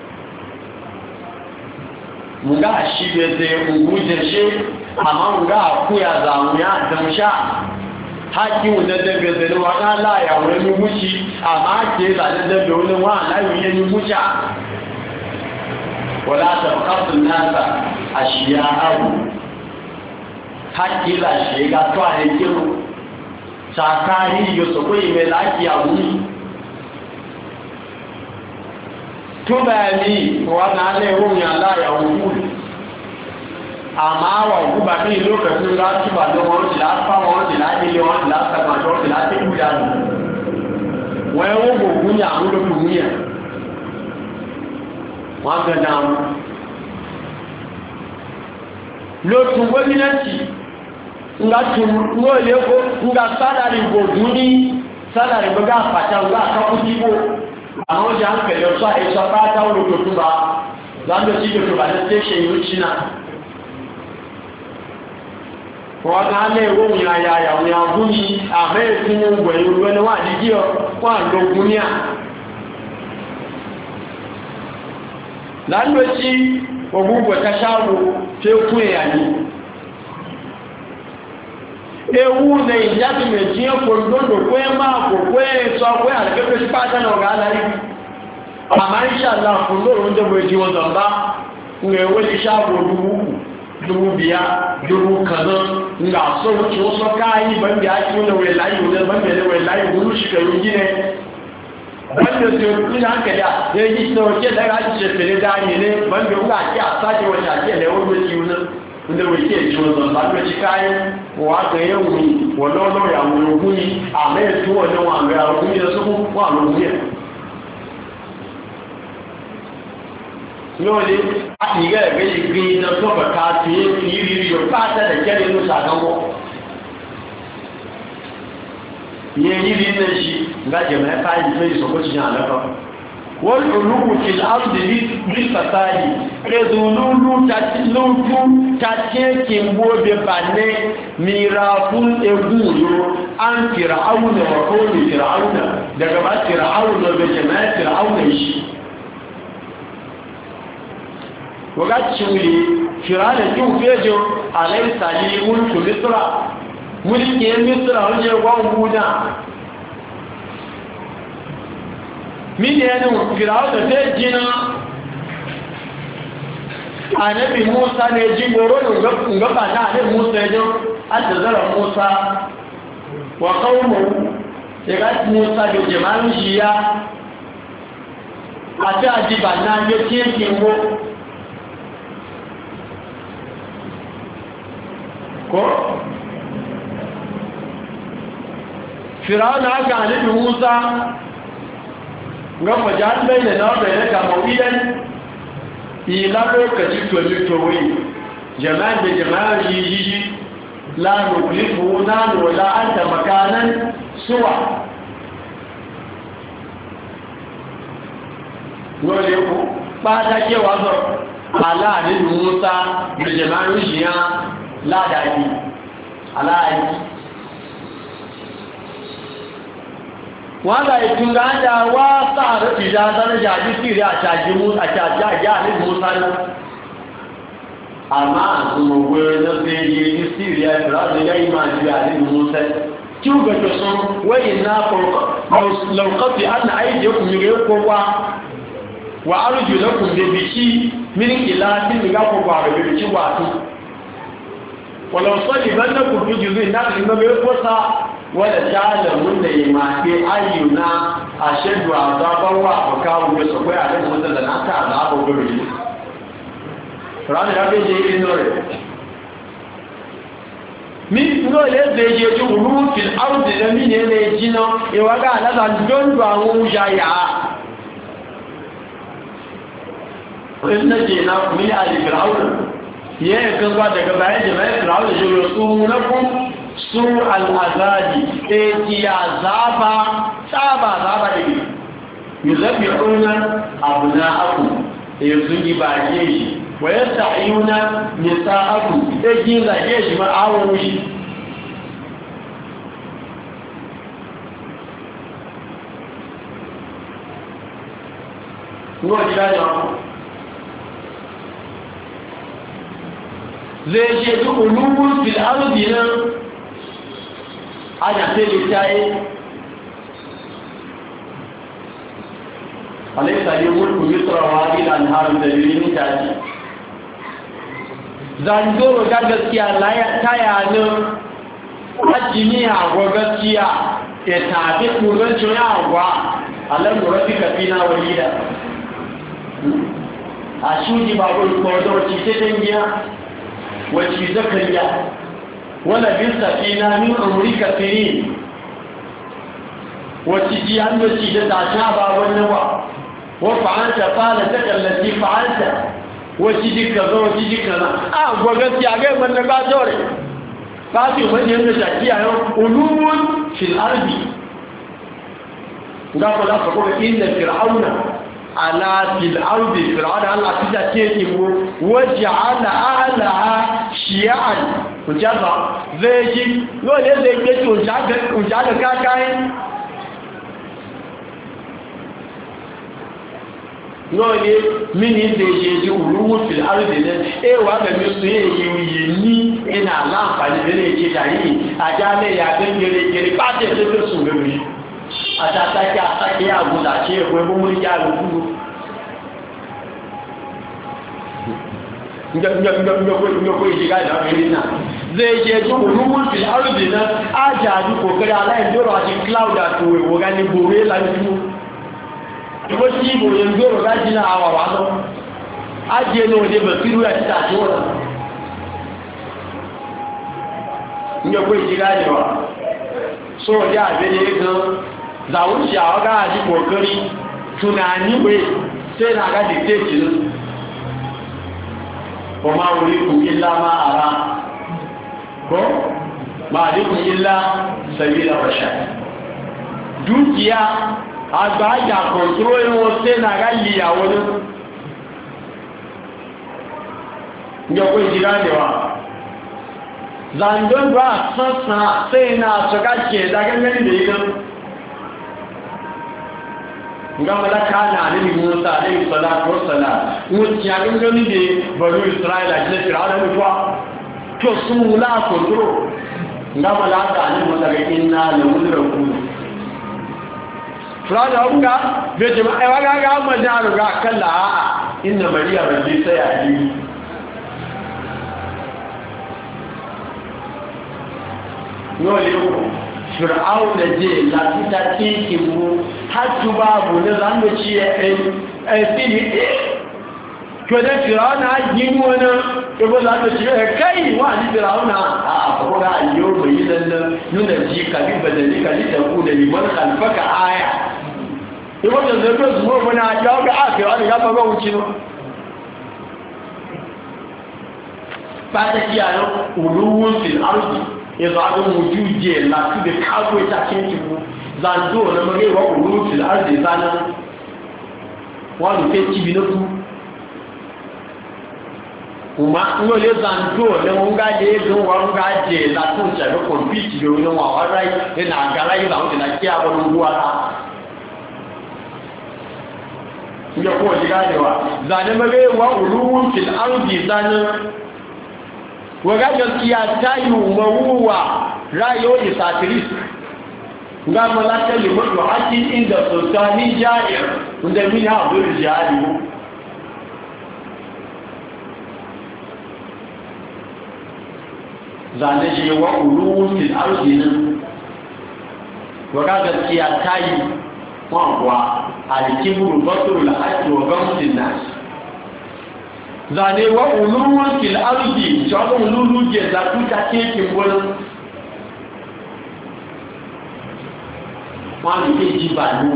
nga shi be zai unguje shi amma nga kuya za mu ya damsha haki wanda da be zai wa la ya wani mushi amma ke da da wani wa la yi musha wala tabqasu an-nasa ashiya'u haki la shi ga to a yake sakari yo so ko ime laki abu tó bẹ̀ẹ̀ ní wọ́n náà lè ròyìn aláyàwó fúrù àmá wà gúbà ní ìlú kẹfún látúbà ló wọ́n ti lápá wọ́n ti látílé wọ́n ti látàgbàjọ́ ti látíkú dánù wọ́n ẹwọ́ gbogbo ní àwọn olókùnrin yẹn wọ́n gẹ̀dà wọn lótún gómìnàtì nga sálàrí gbogbo ní sálàrí gbogbo àpàtà nga àkọ́kú àwọn ọjà ń pẹ̀lẹ̀ ọ̀sọ́ àìsọ pátá olóòtò bá lábẹ́ sí ìjọ bá ní tẹ́ṣẹ̀ ìlú china wọ́n ká lẹ́ ìwòmìn ayàyàwó àbú ní àmẹ́ ìfún ogun ẹ̀yìn olúwẹ́ni wà ní jí wà lógún ní à lábẹ́ sí ogun gbẹ̀ta sáàrù tí ó fún èyà ní ewu na ìjáde méjì kòròdó kó ẹ máa kò kó ẹ sọ pé àrẹ́kẹ́kẹ́ sí pátá náà ọ̀gá alárí àmá ìṣàlá fún lóòrùn jẹ́ bó jíwọ́n zọmbá ń rẹ̀ wọ́n ti ṣàbò dubu biya dubu kanan nga so wuce wasu kayi ban da ake wani wai layi wani ban da wai layi wani shekaru gine wanda su yi hankali a ya yi na wace da ake shefere da ne ban da wuka ake a sake wata ake da wani wace wani wanda wai ke jiwon zamba da ci kayan wa ga yin wuni wani wani ya wuri guni a mai tuwa ne wa ga ya guni da su wa wani yóò lé ìgbẹ́ ẹ̀gbẹ́ ìgbé iná tó bẹ̀ká tí é fi rírí yóò pàtẹ́ lè jẹ́ nínú ṣàdánwọ́ yẹ yìí rí náà ṣí gájẹ̀ mẹ́fà ìgbẹ́ ìsọ̀kọ́ ti yàn lẹ́kọ́ wọ́n olúkù ti láàrùdì ní pàtàkì ẹ̀dùn olúlú tàtíẹ́ kí n bó bẹ bà ní mìíràn fún egún yóò an tìrà áwùnà ọ̀kọ́ ní tìrà áwùnà daga bá tìrà áwùnà bẹ̀jẹ̀ mẹ́ tìrà áwùnà yìí wakati wuli firana kin fejo alaysa li mulku misra mulki misra wanje gwan guda min yana firana fejina anabi musa ne jigoro nga bana ne musa jo azara musa wa qawmu yagat musa bi jama'an shiya ata dibana yo kinwo ko firawuna aka halittu musa ga fajar bai da na bai daga mawiyan ila lokaci tolitowai jama'an da jama'ar yi la nuklifu na nola an ta makanan suwa wale ku ba ta kewa zo ala halittu musa da jama'ar yi ládàájí aláàjí wọ́n gbà ìtúnga ń dá wá sáàrẹ́ ìdá sánẹ́jà àdíkìrí àṣàjá ní mọ́sánà àmá àtúnmọ̀wé lọ́sẹ̀ iye ní sírí ẹ̀fẹ̀rẹ́ ìmá àjírí àdíkì mọ́sẹ́ tí ó gẹ̀ẹ́jọ sún wẹ́yìn náà lọ́kọ́fì ánà àìjẹ́kùnrin kọwa wà arújù lọ́kùn bèbí sí mílíkì láti nígbàkọ̀kọ̀ àrẹ̀bẹ̀bẹ̀ tí wà tún ولو صلبنكم في جزء الناس لما بيقصى ولا تعلمون ما في أينا أشد عذابا وكانوا يسقوا عليهم مثلا ناس عذاب وبرجي فراني ربي جاي نور من نور لذي يجوا في الأرض لمن يجينا يوقع على الجند وعوجايا إن جينا من آل فرعون yẹ́ gaba daga bayan jama'ar firawun da shirin sunakun su al'azabi ɗaya zaba tsaba zaba da yi zafi ɗunan abu na aku da sun yi ba ke shi wa ya sa'ayuna nisa aku ɗaya yi zage shi ma'awon shi Ngo jira ne zai ṣe duk ulubun fil ardi nan ana tele tayi alaysa li mulku misra wa ila anhar tajri min tahti zandoro ga gaskiya taya ne ajini agwa gaskiya ya tafi kuzancin agwa alam rabbika fina walida a shuji babu ko da wace dangiya wace zakariya wala bin safina min amrika sinin wace ji an wace da tasha ba wannan wa wa fa'alta fa'alta allati fa'alta wace dika zo wace dika na a go gaskiya ga wannan ba dore ba su wani yanda shakiya yau ulumul fil ardi ga kula ka ko inna fir'auna ala fil ardi fir'auna Allah tija ce ki mu waja'ala a'laha shi'an kujaza zai ji dole zai ke unja ga kai lóòlé mini ìdèjì olówó fìlà àrùdìlẹ̀ ẹwà bẹ̀mí sọ èyí ní iná aláǹfààní lẹ́lẹ́ ìjẹta yìí àjálẹ̀ yàgbẹ́ gẹ̀rẹ́gẹ̀rẹ́ pàtẹ́ lẹ́fẹ́ sùn lórí àtàtàkì àgùntà tí ẹ̀kọ́ ẹgbẹ́ mú níjà lókúrò njọ́kọ́ ìjìká ìdáwẹ̀rí náà zai je tun rumun fil ardi na ajaju kokari ala indoro ati cloud ati wewo gani bore la ju ibo ti bo indoro ga jina awa wa so aje no de basiru ya ta jora nyo ko jira ni wa so ja be ne gan zawo shi awa ga aji kokari tunani we sai na ga dictate ni ko ma wuri ku illa ma ara ko ma dukun illa sabila rashad dukiya agbaja control wọn se na gali àwọn njo ko jira ne wa zandon ba sasa sai na soka ke daga ngani da idan ngama la kana ne Musa alayhi salatu wassalam mutiya ngani de banu Israila je Fir'auna ne kwa to sun la kontro nga malaka ne mo daga inna la mudraku frada unga be jama'a ai waga ga amma da ruga kalla a inna mariya rabbi sayadi no le ko fir'auna je la tita tiki mu hajju babu ne zan da ci ai fili kyode firauna yin wani ibo za ta ce kai wa ni firauna a kuma yau bai nan nuna ji kabi badali kali ta ku da liman khalfaka aya ibo da zai zo zuwa muna jawo ga a firauna ya ba wuce no ba ta kiyaye uluwun fil ardi yazagu mujuje la ku da kago ta kin ki zando na mage wa uluwun fil ardi zanan wa lu ke ci binoku kuma ngo le zanto le nga le do wa nga je la tun cha ko compete yo no wa rai e na gala yi ba o na kia bo ngu ala nyo ko ji ga ne wa zane mage wa ulun fil ardi zane wa ga gaskiya tayu mawuwa rayo ni satiris nga malaka li mutu hakin inda sultani ja'ir unda min ha dur ja'ir zane shi wa ulun fil ardi nan waga gaskiya tayi wa al-kibru batru al-haqq wa ghamdun nas zane wa ulun fil ardi shawo lulu je za ku ta ce kin bolon wa ni ke ji ba nu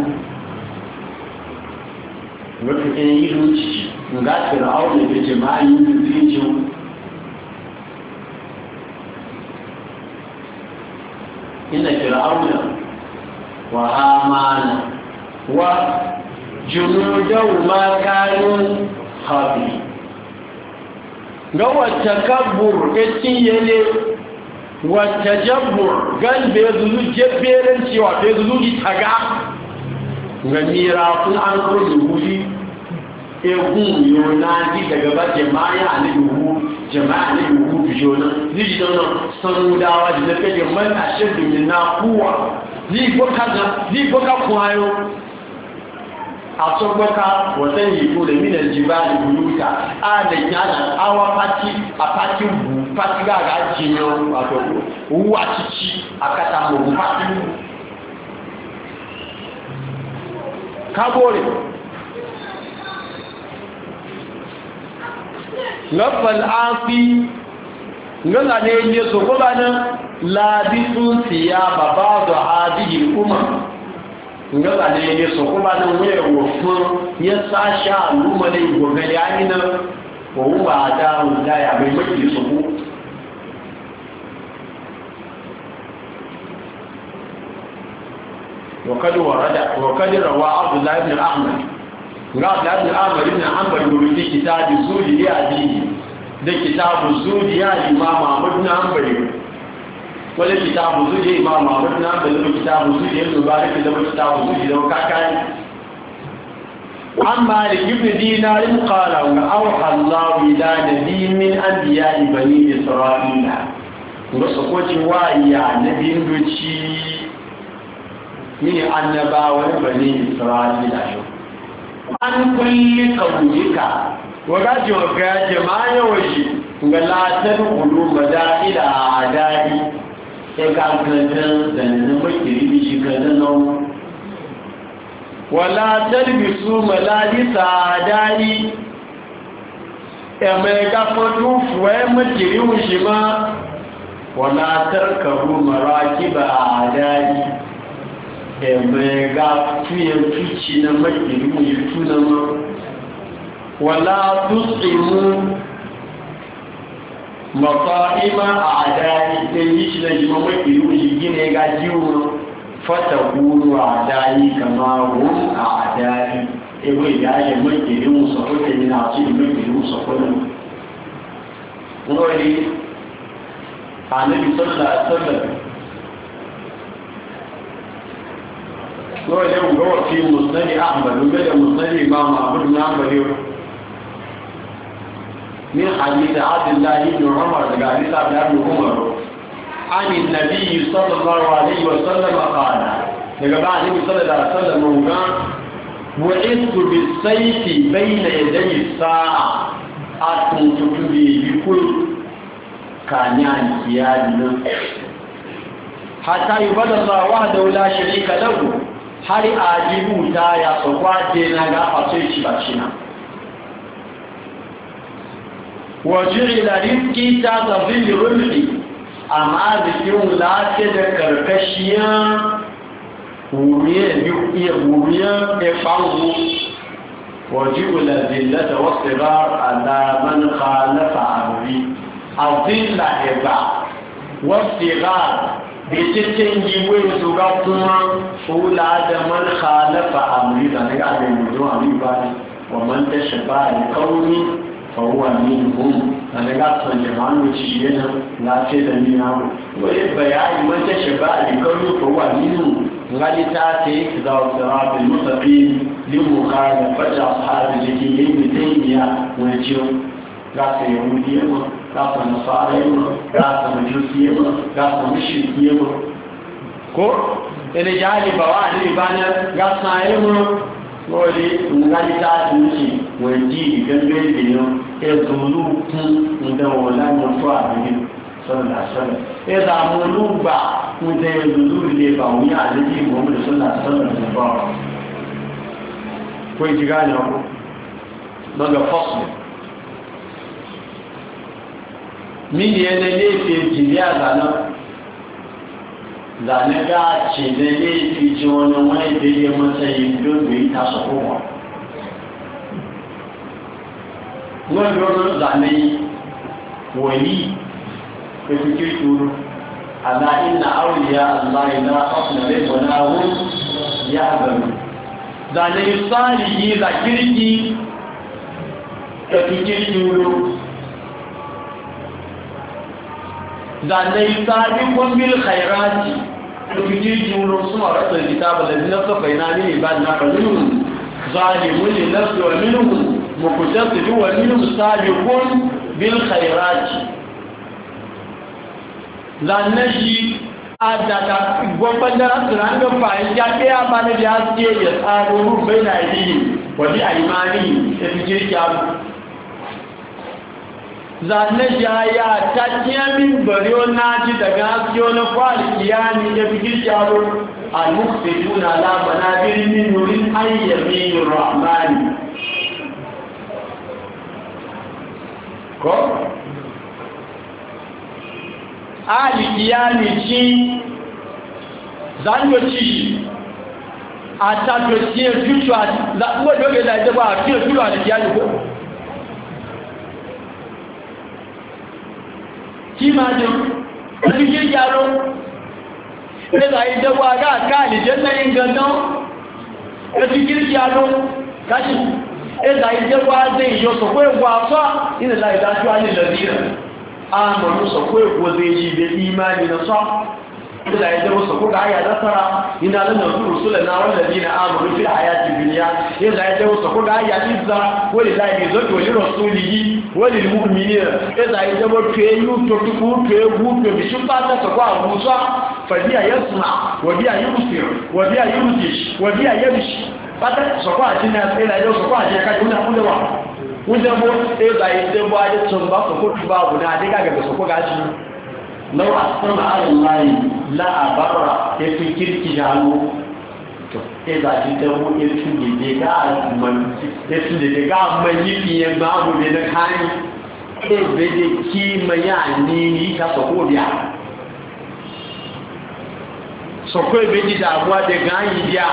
wato ke yi ruci nga fir'auna da jama'i zai ji إن فرعون وهامان وجنودهما كانوا خاطئين والتكبر اتيلي والتجبر قال بيذلو جبيرن سوى بيذلو جتاقع غنيراتون عن كل يهودي egun yonadi daga ba jama'a ne yuhu bijona ziji dono sanudawa da take da man ashirin min na kuwa zi boka kwayo a tsogbaka watan yiku da minar jibali buluta a da yana awa pati ga jinyo wato uwa cici a kata mu pati kabore ngafal afi ngala ne ne so ko bana labisu siya baba da hadihi umma ngala ne ne so ko bana we wo fun ya sasha luma ne gobe ya ina ko ba da da ya mai maki so ko وقد روى عبد الله بن احمد قال ابن عمرو بن حنبل في كتاب الزهد لأبيه ده كتاب الزهد يا إمام أحمد بن حنبل ولا كتاب الزهد يا إمام أحمد بن حنبل ده كتاب الزهد يا مبارك ده كتاب الزهد ده كاكاي عن مالك بن دينار قال أوحى الله إلى نبي من أنبياء بني إسرائيل وسقوط وايا نبي نبتي من أنباء بني إسرائيل عن كل قولك وقاج ما يوجي ولا تدخلوا مدائل أعدائي إذا كنت ذنبك بشكل wala talbisu malalisa adai emega fodu fuwe majiri ushima wala tarkabu marakiba adai emega tuye tuci na majiri ushituna ma wala tusimu mafa'ima adai yi shi na jima majiri ushigine ga jiwo fatakunu a'dai kama hum a'dai ebe ya makirin musafote ni na ci makirin musafote ngori annabi sallallahu alaihi wasallam ngori yau ga fi musnad ahmad da musnad imam ahmad bin hanbali min hadith abdullah ibn umar da hadith abdullah ibn umar عن النبي صلى الله عليه وسلم قال لقد النبي صلى الله عليه وسلم قال وعدت بالسيف بين يدي الساعة أكنت به بكل كانيان كيادنا حتى يبدأ الله وحده لا شريك له هل أجيبوا تايا صفاتنا غافتيش باشنا وجعل رزقي تحت ظل رمحي amma zikin lafiya da karkashiyar wuriyar efangu wajibula zillata wasu rar alaman khalafa amuri a zilla eba wasu rar da cikin giwe su ga kuma fula da man khalafa amuri da na ga mutum a riba ne wa man ta shaba da kauni فهو منهم أنا قاعد جمعان وتشينا لا تدني نعم ويبقى من تشبع لكل فهو منهم قال تأتي كذا الصراط المستقيم لمخالفة أصحاب الجحيم تيمية ونجيم قاعد يهودية قاعد نصارى قاعد مجوسية قاعد مشركية كو إذا جاء بواه لبانا قاعد نعيم wọ́n ngájí táàtì ní wọ́n jí ìgbẹ́gbẹ́ ìbìnà ẹ̀dùnlú kún ìdánwò láyé fún àbílẹ̀ sọ́nà sọ́nà ẹ̀dà àmúlùgbà ìdẹ ẹ̀dùnlú ilé bàwí àlejì ìwọ̀n sọ́nà sọ́nà ìjọba kó ìjìgá ní ọkọ̀ lọ́gbẹ̀ fọ́sùn mílì ẹni ilé ìfẹ́ jìlí àgbàná zane ga ce da laifi ji wani wani da ya matsayin dogo yi tasa kowa wani dogon zane wani ka fi kirkuru ala ina auliya allah ila afina rai wana hun ya gano zane salihi za kirki ka fi kirkuru zane sabiqun bil khairati lokacin juro suna rasa kitaba da nasa bainani ibadna qalilun zalimun li nafsi wa minhum muqtasid wa minhum sabiqun bil khairati zane shi adaka gobban da ranga fayin ya kai amana da haske ya tsaro baina yi wa bi aymani da fikir ya zane jaya ta kiyamin bariyo na ji daga haskiyo na kwalikiya ne ya fi girkyaro al-muqtiduna la manabirin min nurin ayyamin rahmani ko alikiya ne ci zanyo ci a tato ciyar future zaɓuwa doge da ita ba a ciyar future da kiya ne ko kí máa jẹun ẹni kí yàrá ẹ̀lá ìjẹwà káàkiri jẹ́ lẹ́yìn gangan ẹni kí yàrá káṣì ẹ̀lá ìjẹwà zai yọ sọ̀kọ́ ẹ̀kọ́ àfá ìrìnlá ìdájú alìlẹ̀dí rẹ̀ àmọ̀lú sọ̀kọ́ ẹ̀kọ́ zai yí ibẹ̀ imani na sọ ẹ̀lá ìjẹwà sọ̀kọ́ gáyà nasara iná lẹ́nà rúrùsùlẹ̀ náà wọ́n lẹ́dí na àmọ̀lú fi àyàtì duniya ya zai da wasu ko ga ya izza wani zai bi zato wani rasulihi wani mu'minina ya zai da wato yu to ku to gu to bi shi fata ta kwa musa fa biya yasma wa biya yusir wa biya yudish wa biya yamshi fata so kwa jina sai da yo so kwa je ka kuna mun da wa mun da mo sai zai da ba da tun ba so ko ba guna da ga so ko ga shi lau asama alallahi la abara ya fi kirki jalo to e za ji da mu ya fi ne ga man ya fi ne ga man yi fiye ba mu ne na kani e be de ki maya ni ta so ko biya so ko be ji da abuwa da gani biya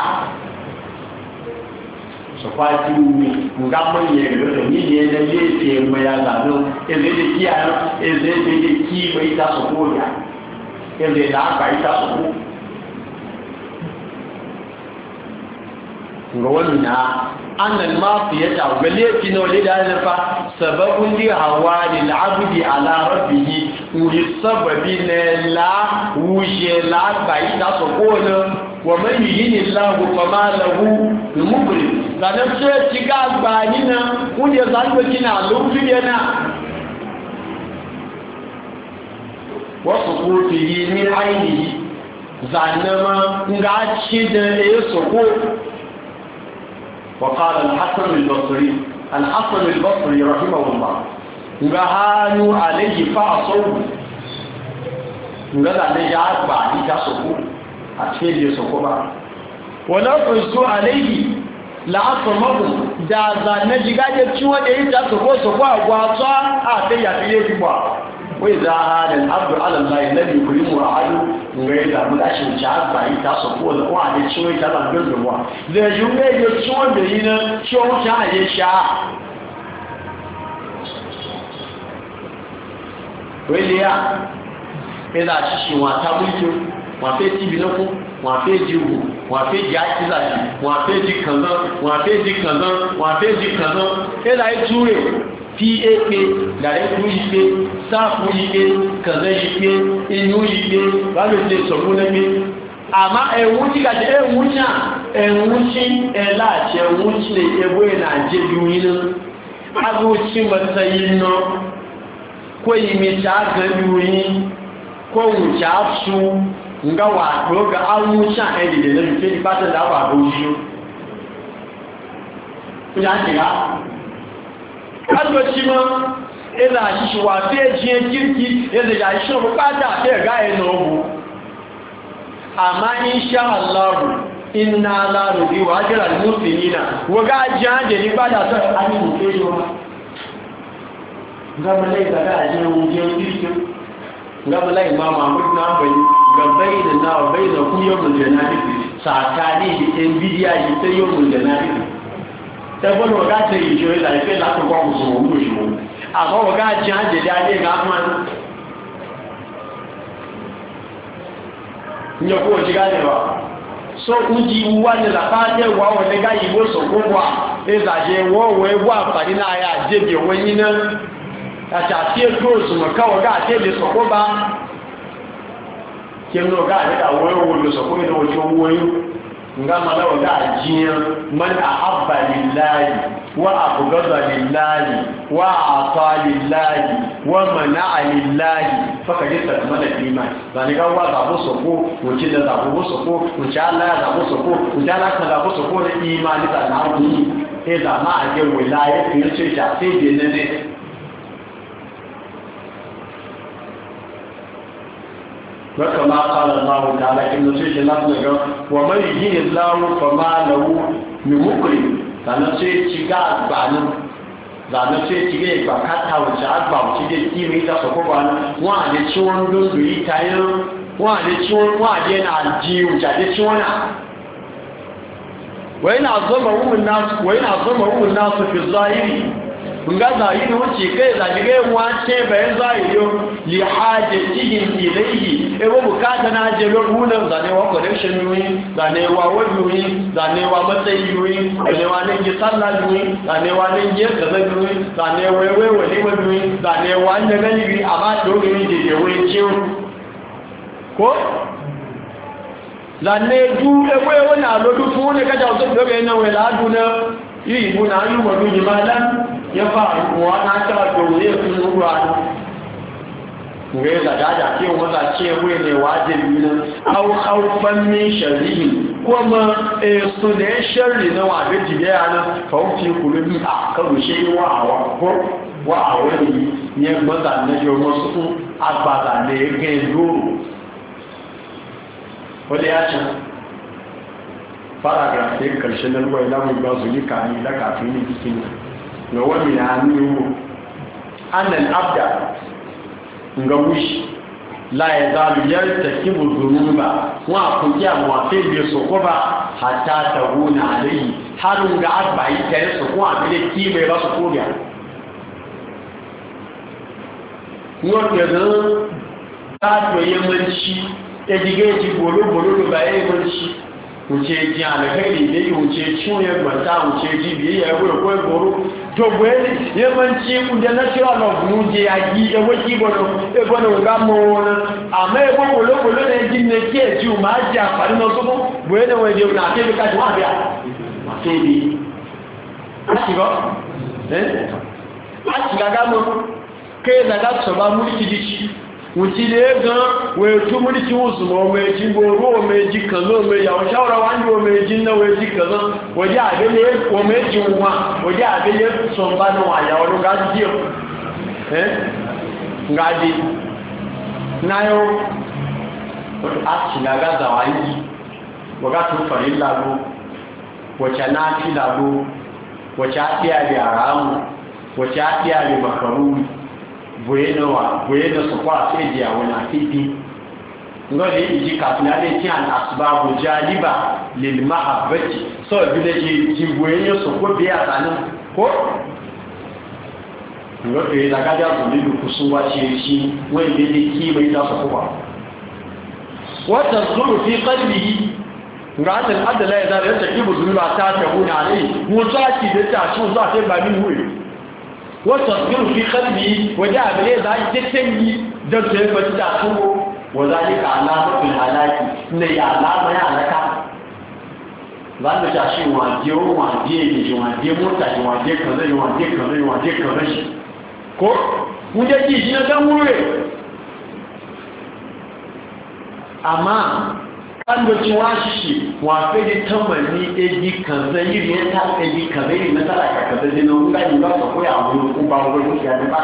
so kwa ti mi nga mo ye lo ni ni ne le fi maya ga no e be de ki a e be de ki mai ta so ko ya e be da ka ta so ko ngawani na annal mafiyata gale fi no le da fa sababun li hawali al-abdi ala rabbih uri sababi ne la wuje la bai ta so ko no wa man yini Allahu fama lahu mukrim da nan ce ci ga gbani na kuje zango kina lufi yana wasu kofi ni ainihi zanama nga ci da soko وقال الحسن البصري رحمه الله غهانوا عليه فاصوا ngada ne ya ba ni ta soko a cikin da soko ba wala fusu alaihi la asmahu da za na jiga da ciwo da yi ta soko a gwatsa a sai ya fiye ki ba wai za hada al-abdu ala Allah alladhi yulimu ahadu ngai da mun ashin ta ba yi ta soko da wa da ciwo ta ban da ruwa da yume da ciwo da yi na ciwo ta ya sha wai ya ila shi wa ta mulki wa fe ti binoko wa fe jiwu wa fe ji akizaji wa fe ji kanzan ila yi ture PAP direct yipe staff yipe kanzan yipe inu yipe ba lo le so mu na mi ama ewu ti ga ewu nya ewu chi ela che ewu chi le ewe na je bi yin agu chi mata yin no ko yi mi ta ga bi yin ko wu cha su nga wa to ga awu cha e de le fi di pata da ba bo ji ku ya ti ga kazo chi mo e la shi wa te ji kirki e de ya shi mo pata te ga e no bu amma insha Allah inna la nudi wa ajra al muslimina wa ga jande ni bada sai ani mu ke yo ga malai ga ga je mu je kirki ga malai ma Muhammad na bai ga bayin na bayin ku yawmul janaiz sakani di nvidia yi sai yawmul janaiz ta bono ga ta yi jo la ke la ko ko mu mu ju amma ga jande da ne ga man nyoko jigane ba so uji wale la pade wa wole ga yibo so ko wa ezaje wo we wa fani na ya jebi woni na ata ti e go so ka wa ga te le so ko ba kemno ga da wo wo so ko ni wo jo wo yu ngama la wa ga jiya man ahabba lillahi wa abghadha lillahi wa ata lillahi wa mana'a lillahi faqad istakmala al-iman bani ga wa da so ko wuce da da ko so ko wuce Allah da ko so ko wuce Allah ka da ko so ko da imani da na ni e da ma ga wilaya ki ce ta sai de ne وكما قال الله تعالى إن سيد الله ومن يهين الله فما له من مكرم سنسيد شغال بعنا سنسيد شغال بكاتا وشعب وشغال كيمي تسوكوانا وعلي شوان دون بريتاين وعلي شوان وعلي نعجي وشعلي شوانا وإن عظمهم الناس في الظاهر nga zahiri wuce kai zajiga yin wace bayan zahiri li hajjatihim ilayhi ewo bukata na je lokunan zanewa connection yuyi zanewa wajuyi zanewa matsayi yuyi zanewa ne ji sallah yuyi zanewa ne ji kaza yuyi zanewa wewe ne wajuyi zanewa ne gani bi amma dogari da je wurin ciwo ko zanne du ewe wona lodu fún ne kaja o so dobe na we la du na yi bu na yu mo du ni malan ya fa wa na ta do ye fún ruwa ngai da daja ke wanda ce we ne waje ni au khawfan min sharri kuma su ne sharri na wa da jiya na fauci kulubi a kan shi wa ko wa awani ne gbọ́dọ̀ ne jo mo su agbada ne ge duro wanda ya ce paragraph ɗin karshen nan wai lamun ba su yi kani da kafin ne cikin ga wani ya nuna annal abda nga wushi la ya zalu yartakibu dhunuba wa kuja wa fi sukuba hatta tahuna alayhi harun ga arba'i tare su ko abile ki mai ba su kobiya no ke da to yamanci edige ji bolo ba yamanci wuce ji alkhairi dai wuce ciye gbata wuce ji biye ya ko goro to gwele yamanci kunje natural of nuje agi e woki bono ga mo na ame bo bolo ne ji ne ke ju ma ja pari no so gwele we de na ke ka wa bia ma ke bi asigo ga mo ke daga so ba mu ti di wutile gan wetu mulki usmo meji goro meji kazo me ya shawara wani o meji na weji kazo waje abele o meji wa waje abele somba no wa ya o ga dio ngadi nayo achi ga za wani wakati farilla go wacha na fila go wacha tiya bi aramu wacha tiya bi makaruni buena su kwa sai ya wani afiti ngode iji kafinale ti an asbabu jaliba lil mahabbati so bile ji buena su ko biya sanin ko ngode da kaja su lilu kusuwa shi wai bile ki bai da su ko wa tazuru fi qalbihi ngata al-adla ya da takibu zunuba ta tabuna alai mutaki da ta shi za ta ba min huyi وتصبر في قلبي وجاء بليه ذا يتسني دلت يفتح أخوه وذلك علامة الهلاك ني علامة يعلك ذلك تشاشي وانجيو وانجيه وانجيه موتا وانجيه كذا وانجيه كذا وانجيه كذا كو ونجيه جينا تنوره أما kan da ci washi wa fe da tamani eji kan zai yi ta eji kan zai na tara ka kaza ne non ga ni ba ko ya mu ku ba ko ya ne ba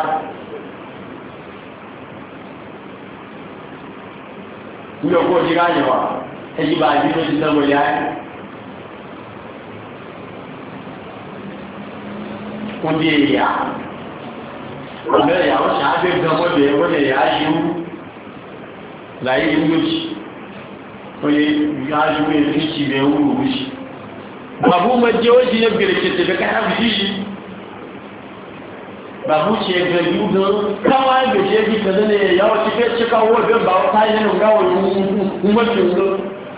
ku yo ko jira ne wa eji ba ji to ji da wala ko die ya wanda ya wa sha be da mo be wanda ya shi la yi mu oye yaju e fiti be wuru wushi babu maje oji ne berekete be kana bishi babu ce ga yugo kawai be je bi kaza ne ya wuce ke cika wo be ba ta yi ne ga wo mu tundo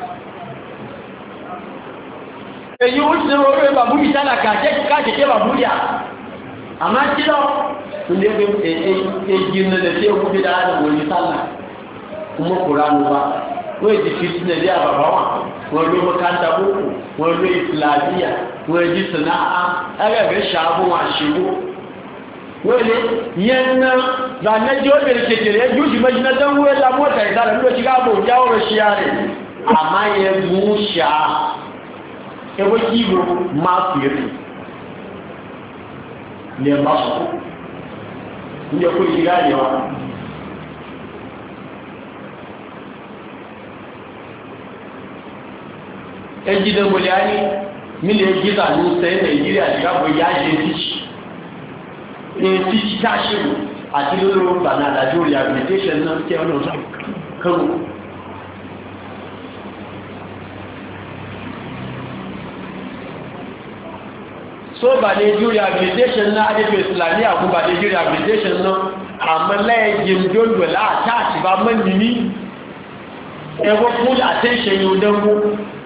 e yu wuce wo be babu itala ka ke babu ya amma kilo tunde be e jinna da ce ku bi da wani sallah kuma qur'anu ba wọ́n ti fi sílẹ̀ lé àbàbà wọn ló mọ́kántà bókù wọn ló ìfìlàdíyà wọ́n jí sànáà ẹgbẹ̀gbẹ̀ ṣàbò wọn àṣìwò wọ́n lè yẹn ná lànẹ́jẹ́ ó bèèrè kèkèrè ẹjú sí mẹ́jìnà tó ń wé lámọ́ta ìdára ló ti káàbò jáwọ́ ṣe rẹ̀ àmá yẹ mú ṣà ẹwọ́ kí ìbò máa fèrè ní ẹ̀bá sọ̀kọ́ ní ẹkọ́ ìdíra ìyẹwà gidan buliyani miliyan gida ne sai Nigeria shiga ko ya je tici ta shiru a cikin bana da juriya rehabilitation nan ke wannan karo so ba ne juriya rehabilitation na adabi islamiyya ko ba ne juriya rehabilitation nan amma layin dondola ta ci ba man nimi ewo full attention yau dan mu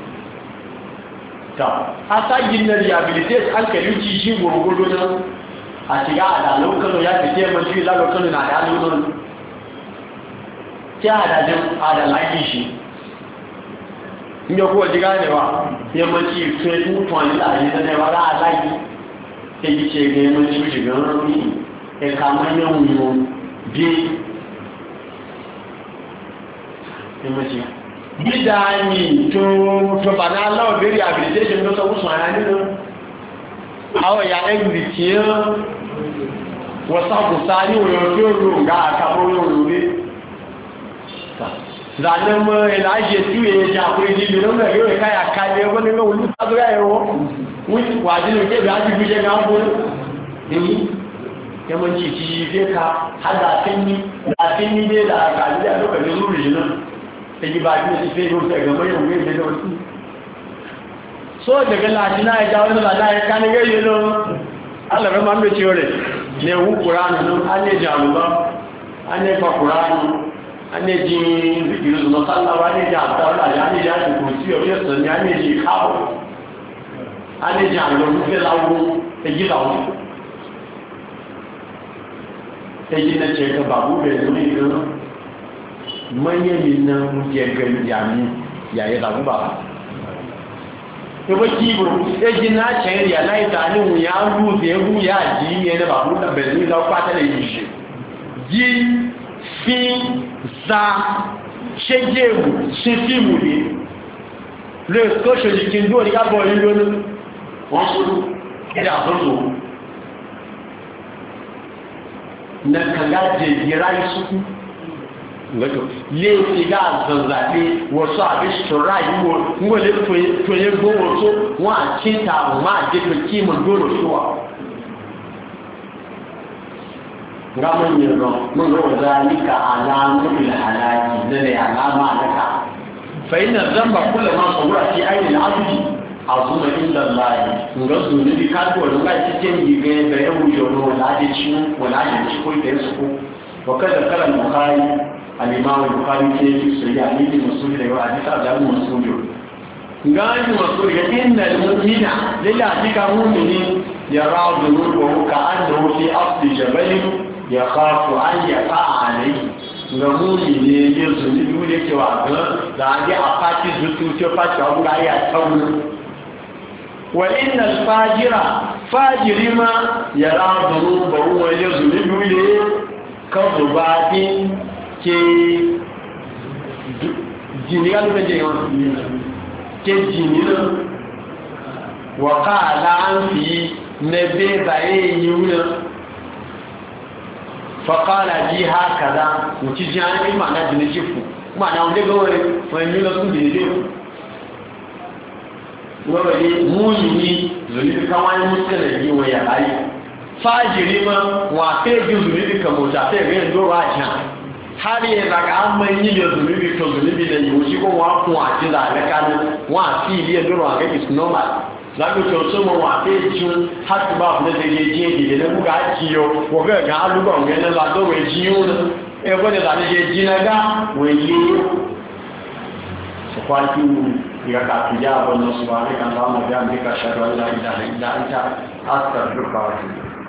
asagin na rehabilitate an kaluci shi gurgudu nan a shiga a dalon kano ya fi teman shi lalon kano na dalon nan ta adadin adalaki shi inda kuwa ji ganewa yammaci sai mutuwan lalai da ne ba za a lagi ta yi ce ga yammaci shigan rami ya kama yawon yawon bi yammaci bidani to bana lawa beri habilitation ló sọ wùsùn àyà nínú àwọn ìyá ẹgbìrì tí ó wọ́sàkùsá ní òyìn tí ó rò ń gá àkàbọ̀ orí ìdánimọ̀ ìlàjẹ̀ tí ó yẹ jà pé ìdílé lọ́nà yóò rẹ̀ káyà káyẹ ọgbọ́n nínú olùtàdúrà ẹ̀wọ́ wà nínú ìjẹ́bì ájú bí jẹ́ gáàbọ̀ èyí yẹmọ̀jì ti yí ká hádà tí ní dé àkàlẹ́ àlọ́pẹ̀lẹ́ lórí náà èyí bá gbé sí fẹ́ ìrúfẹ́ ẹ̀gbẹ̀mọ́ yóò gbé ìgbẹ́ lọ́wọ́ sí so daga láti náà ẹja wọ́n lọ́la láyé ká ní gẹ́yẹ lọ alẹ́rẹ́ máa ń bẹ̀ tí ó rẹ̀ ní ewu kùránù a ní ẹjì àrùbá a ní ẹfà kùránù a ní ẹjì ìrùsùn sáláwà a ní ẹjì àtàwà a ní ẹjì àtìkù sí ọjọ́ ẹ̀sẹ̀ ní a ní ẹjì ìkáwọ̀ a ní ẹjì àrùbá láwọ́ ẹjì láwọ́ ẹjì náà ṣe ẹ̀kọ́ bàbú bẹ̀ lórí ìrọ̀ manyan minnan mujiyar jami yayi zagu ba to ba kibo eji na chen ya lai ta ni mu ya lu de ru ya ji ne na ba mu da be ni la kwata le yi ji fi za sheje mu se fi mu ni le ko se ji kin do ni ka bo yi lo ni won su ida so na kanga je yirai su wato laifi ga zazzaɓe wasu abin shura yi wale toye goma so wa cinta ma a gefe kiman dole suwa ga manyan ran mun zo zalika alamun halaki na da alama na ka fa inna zamba kullu ma sawura fi ainihin abdi azuma inda Allah nga zuni bi ka ko nga cikin gibe da ya wuce wala da ci wala da ci ko da su ko kada kala bukhari الإمام البخاري في صحيح حديث مسعود له حديث عبد الله بن مسعود قال مسعود إن المؤمن لله كمؤمن يرى ذنوبه كأنه في أصل جبل يخاف أن يقع عليه ngamuni ne yesu ni dole cewa ga da ga afati zutu ce fati abu ga ya taunu wa inna al-fajira fajirima yara dhunubahu wa yesu ni dole ka zubatin ke jiniya ló fẹ́jẹ̀ wọn ke jiniya wà káàlá ń fi nẹ́bẹ́ báyé yíwú náà fọ́kànlá jí ha kàdá wùcí jí hàn ní màá jìnà jí fún màá wọn dé gọ́wọ́ rẹ̀ wọ́n yí lọ tún dìde wọ́n rẹ̀ mú yìí zòlí káwọn mú sílẹ̀ yí wọ́n yàrá yìí fájìrí mọ́ wọn àfẹ́jú zòlí kàmọ̀tà fẹ́ rẹ̀ ń dọ́rọ̀ àjà har yi daga an mai yi da zunubi to zunubi da yi wuce kuma kun a ci zaɓe kanin wa fi iya duro a gaba is normal za ku ce wasu ma wa fi jin har ba ku da zai je ji da buga haƙi yau ko ga ga alubar wani na zaɗo wai ji yau na e gwada zaɗe je ji na ga wai yi su kwaki ya ka fi ya abin nasu ba ne kan zama biya mai ka shaɗu Allah ila ila ita askar duka wasu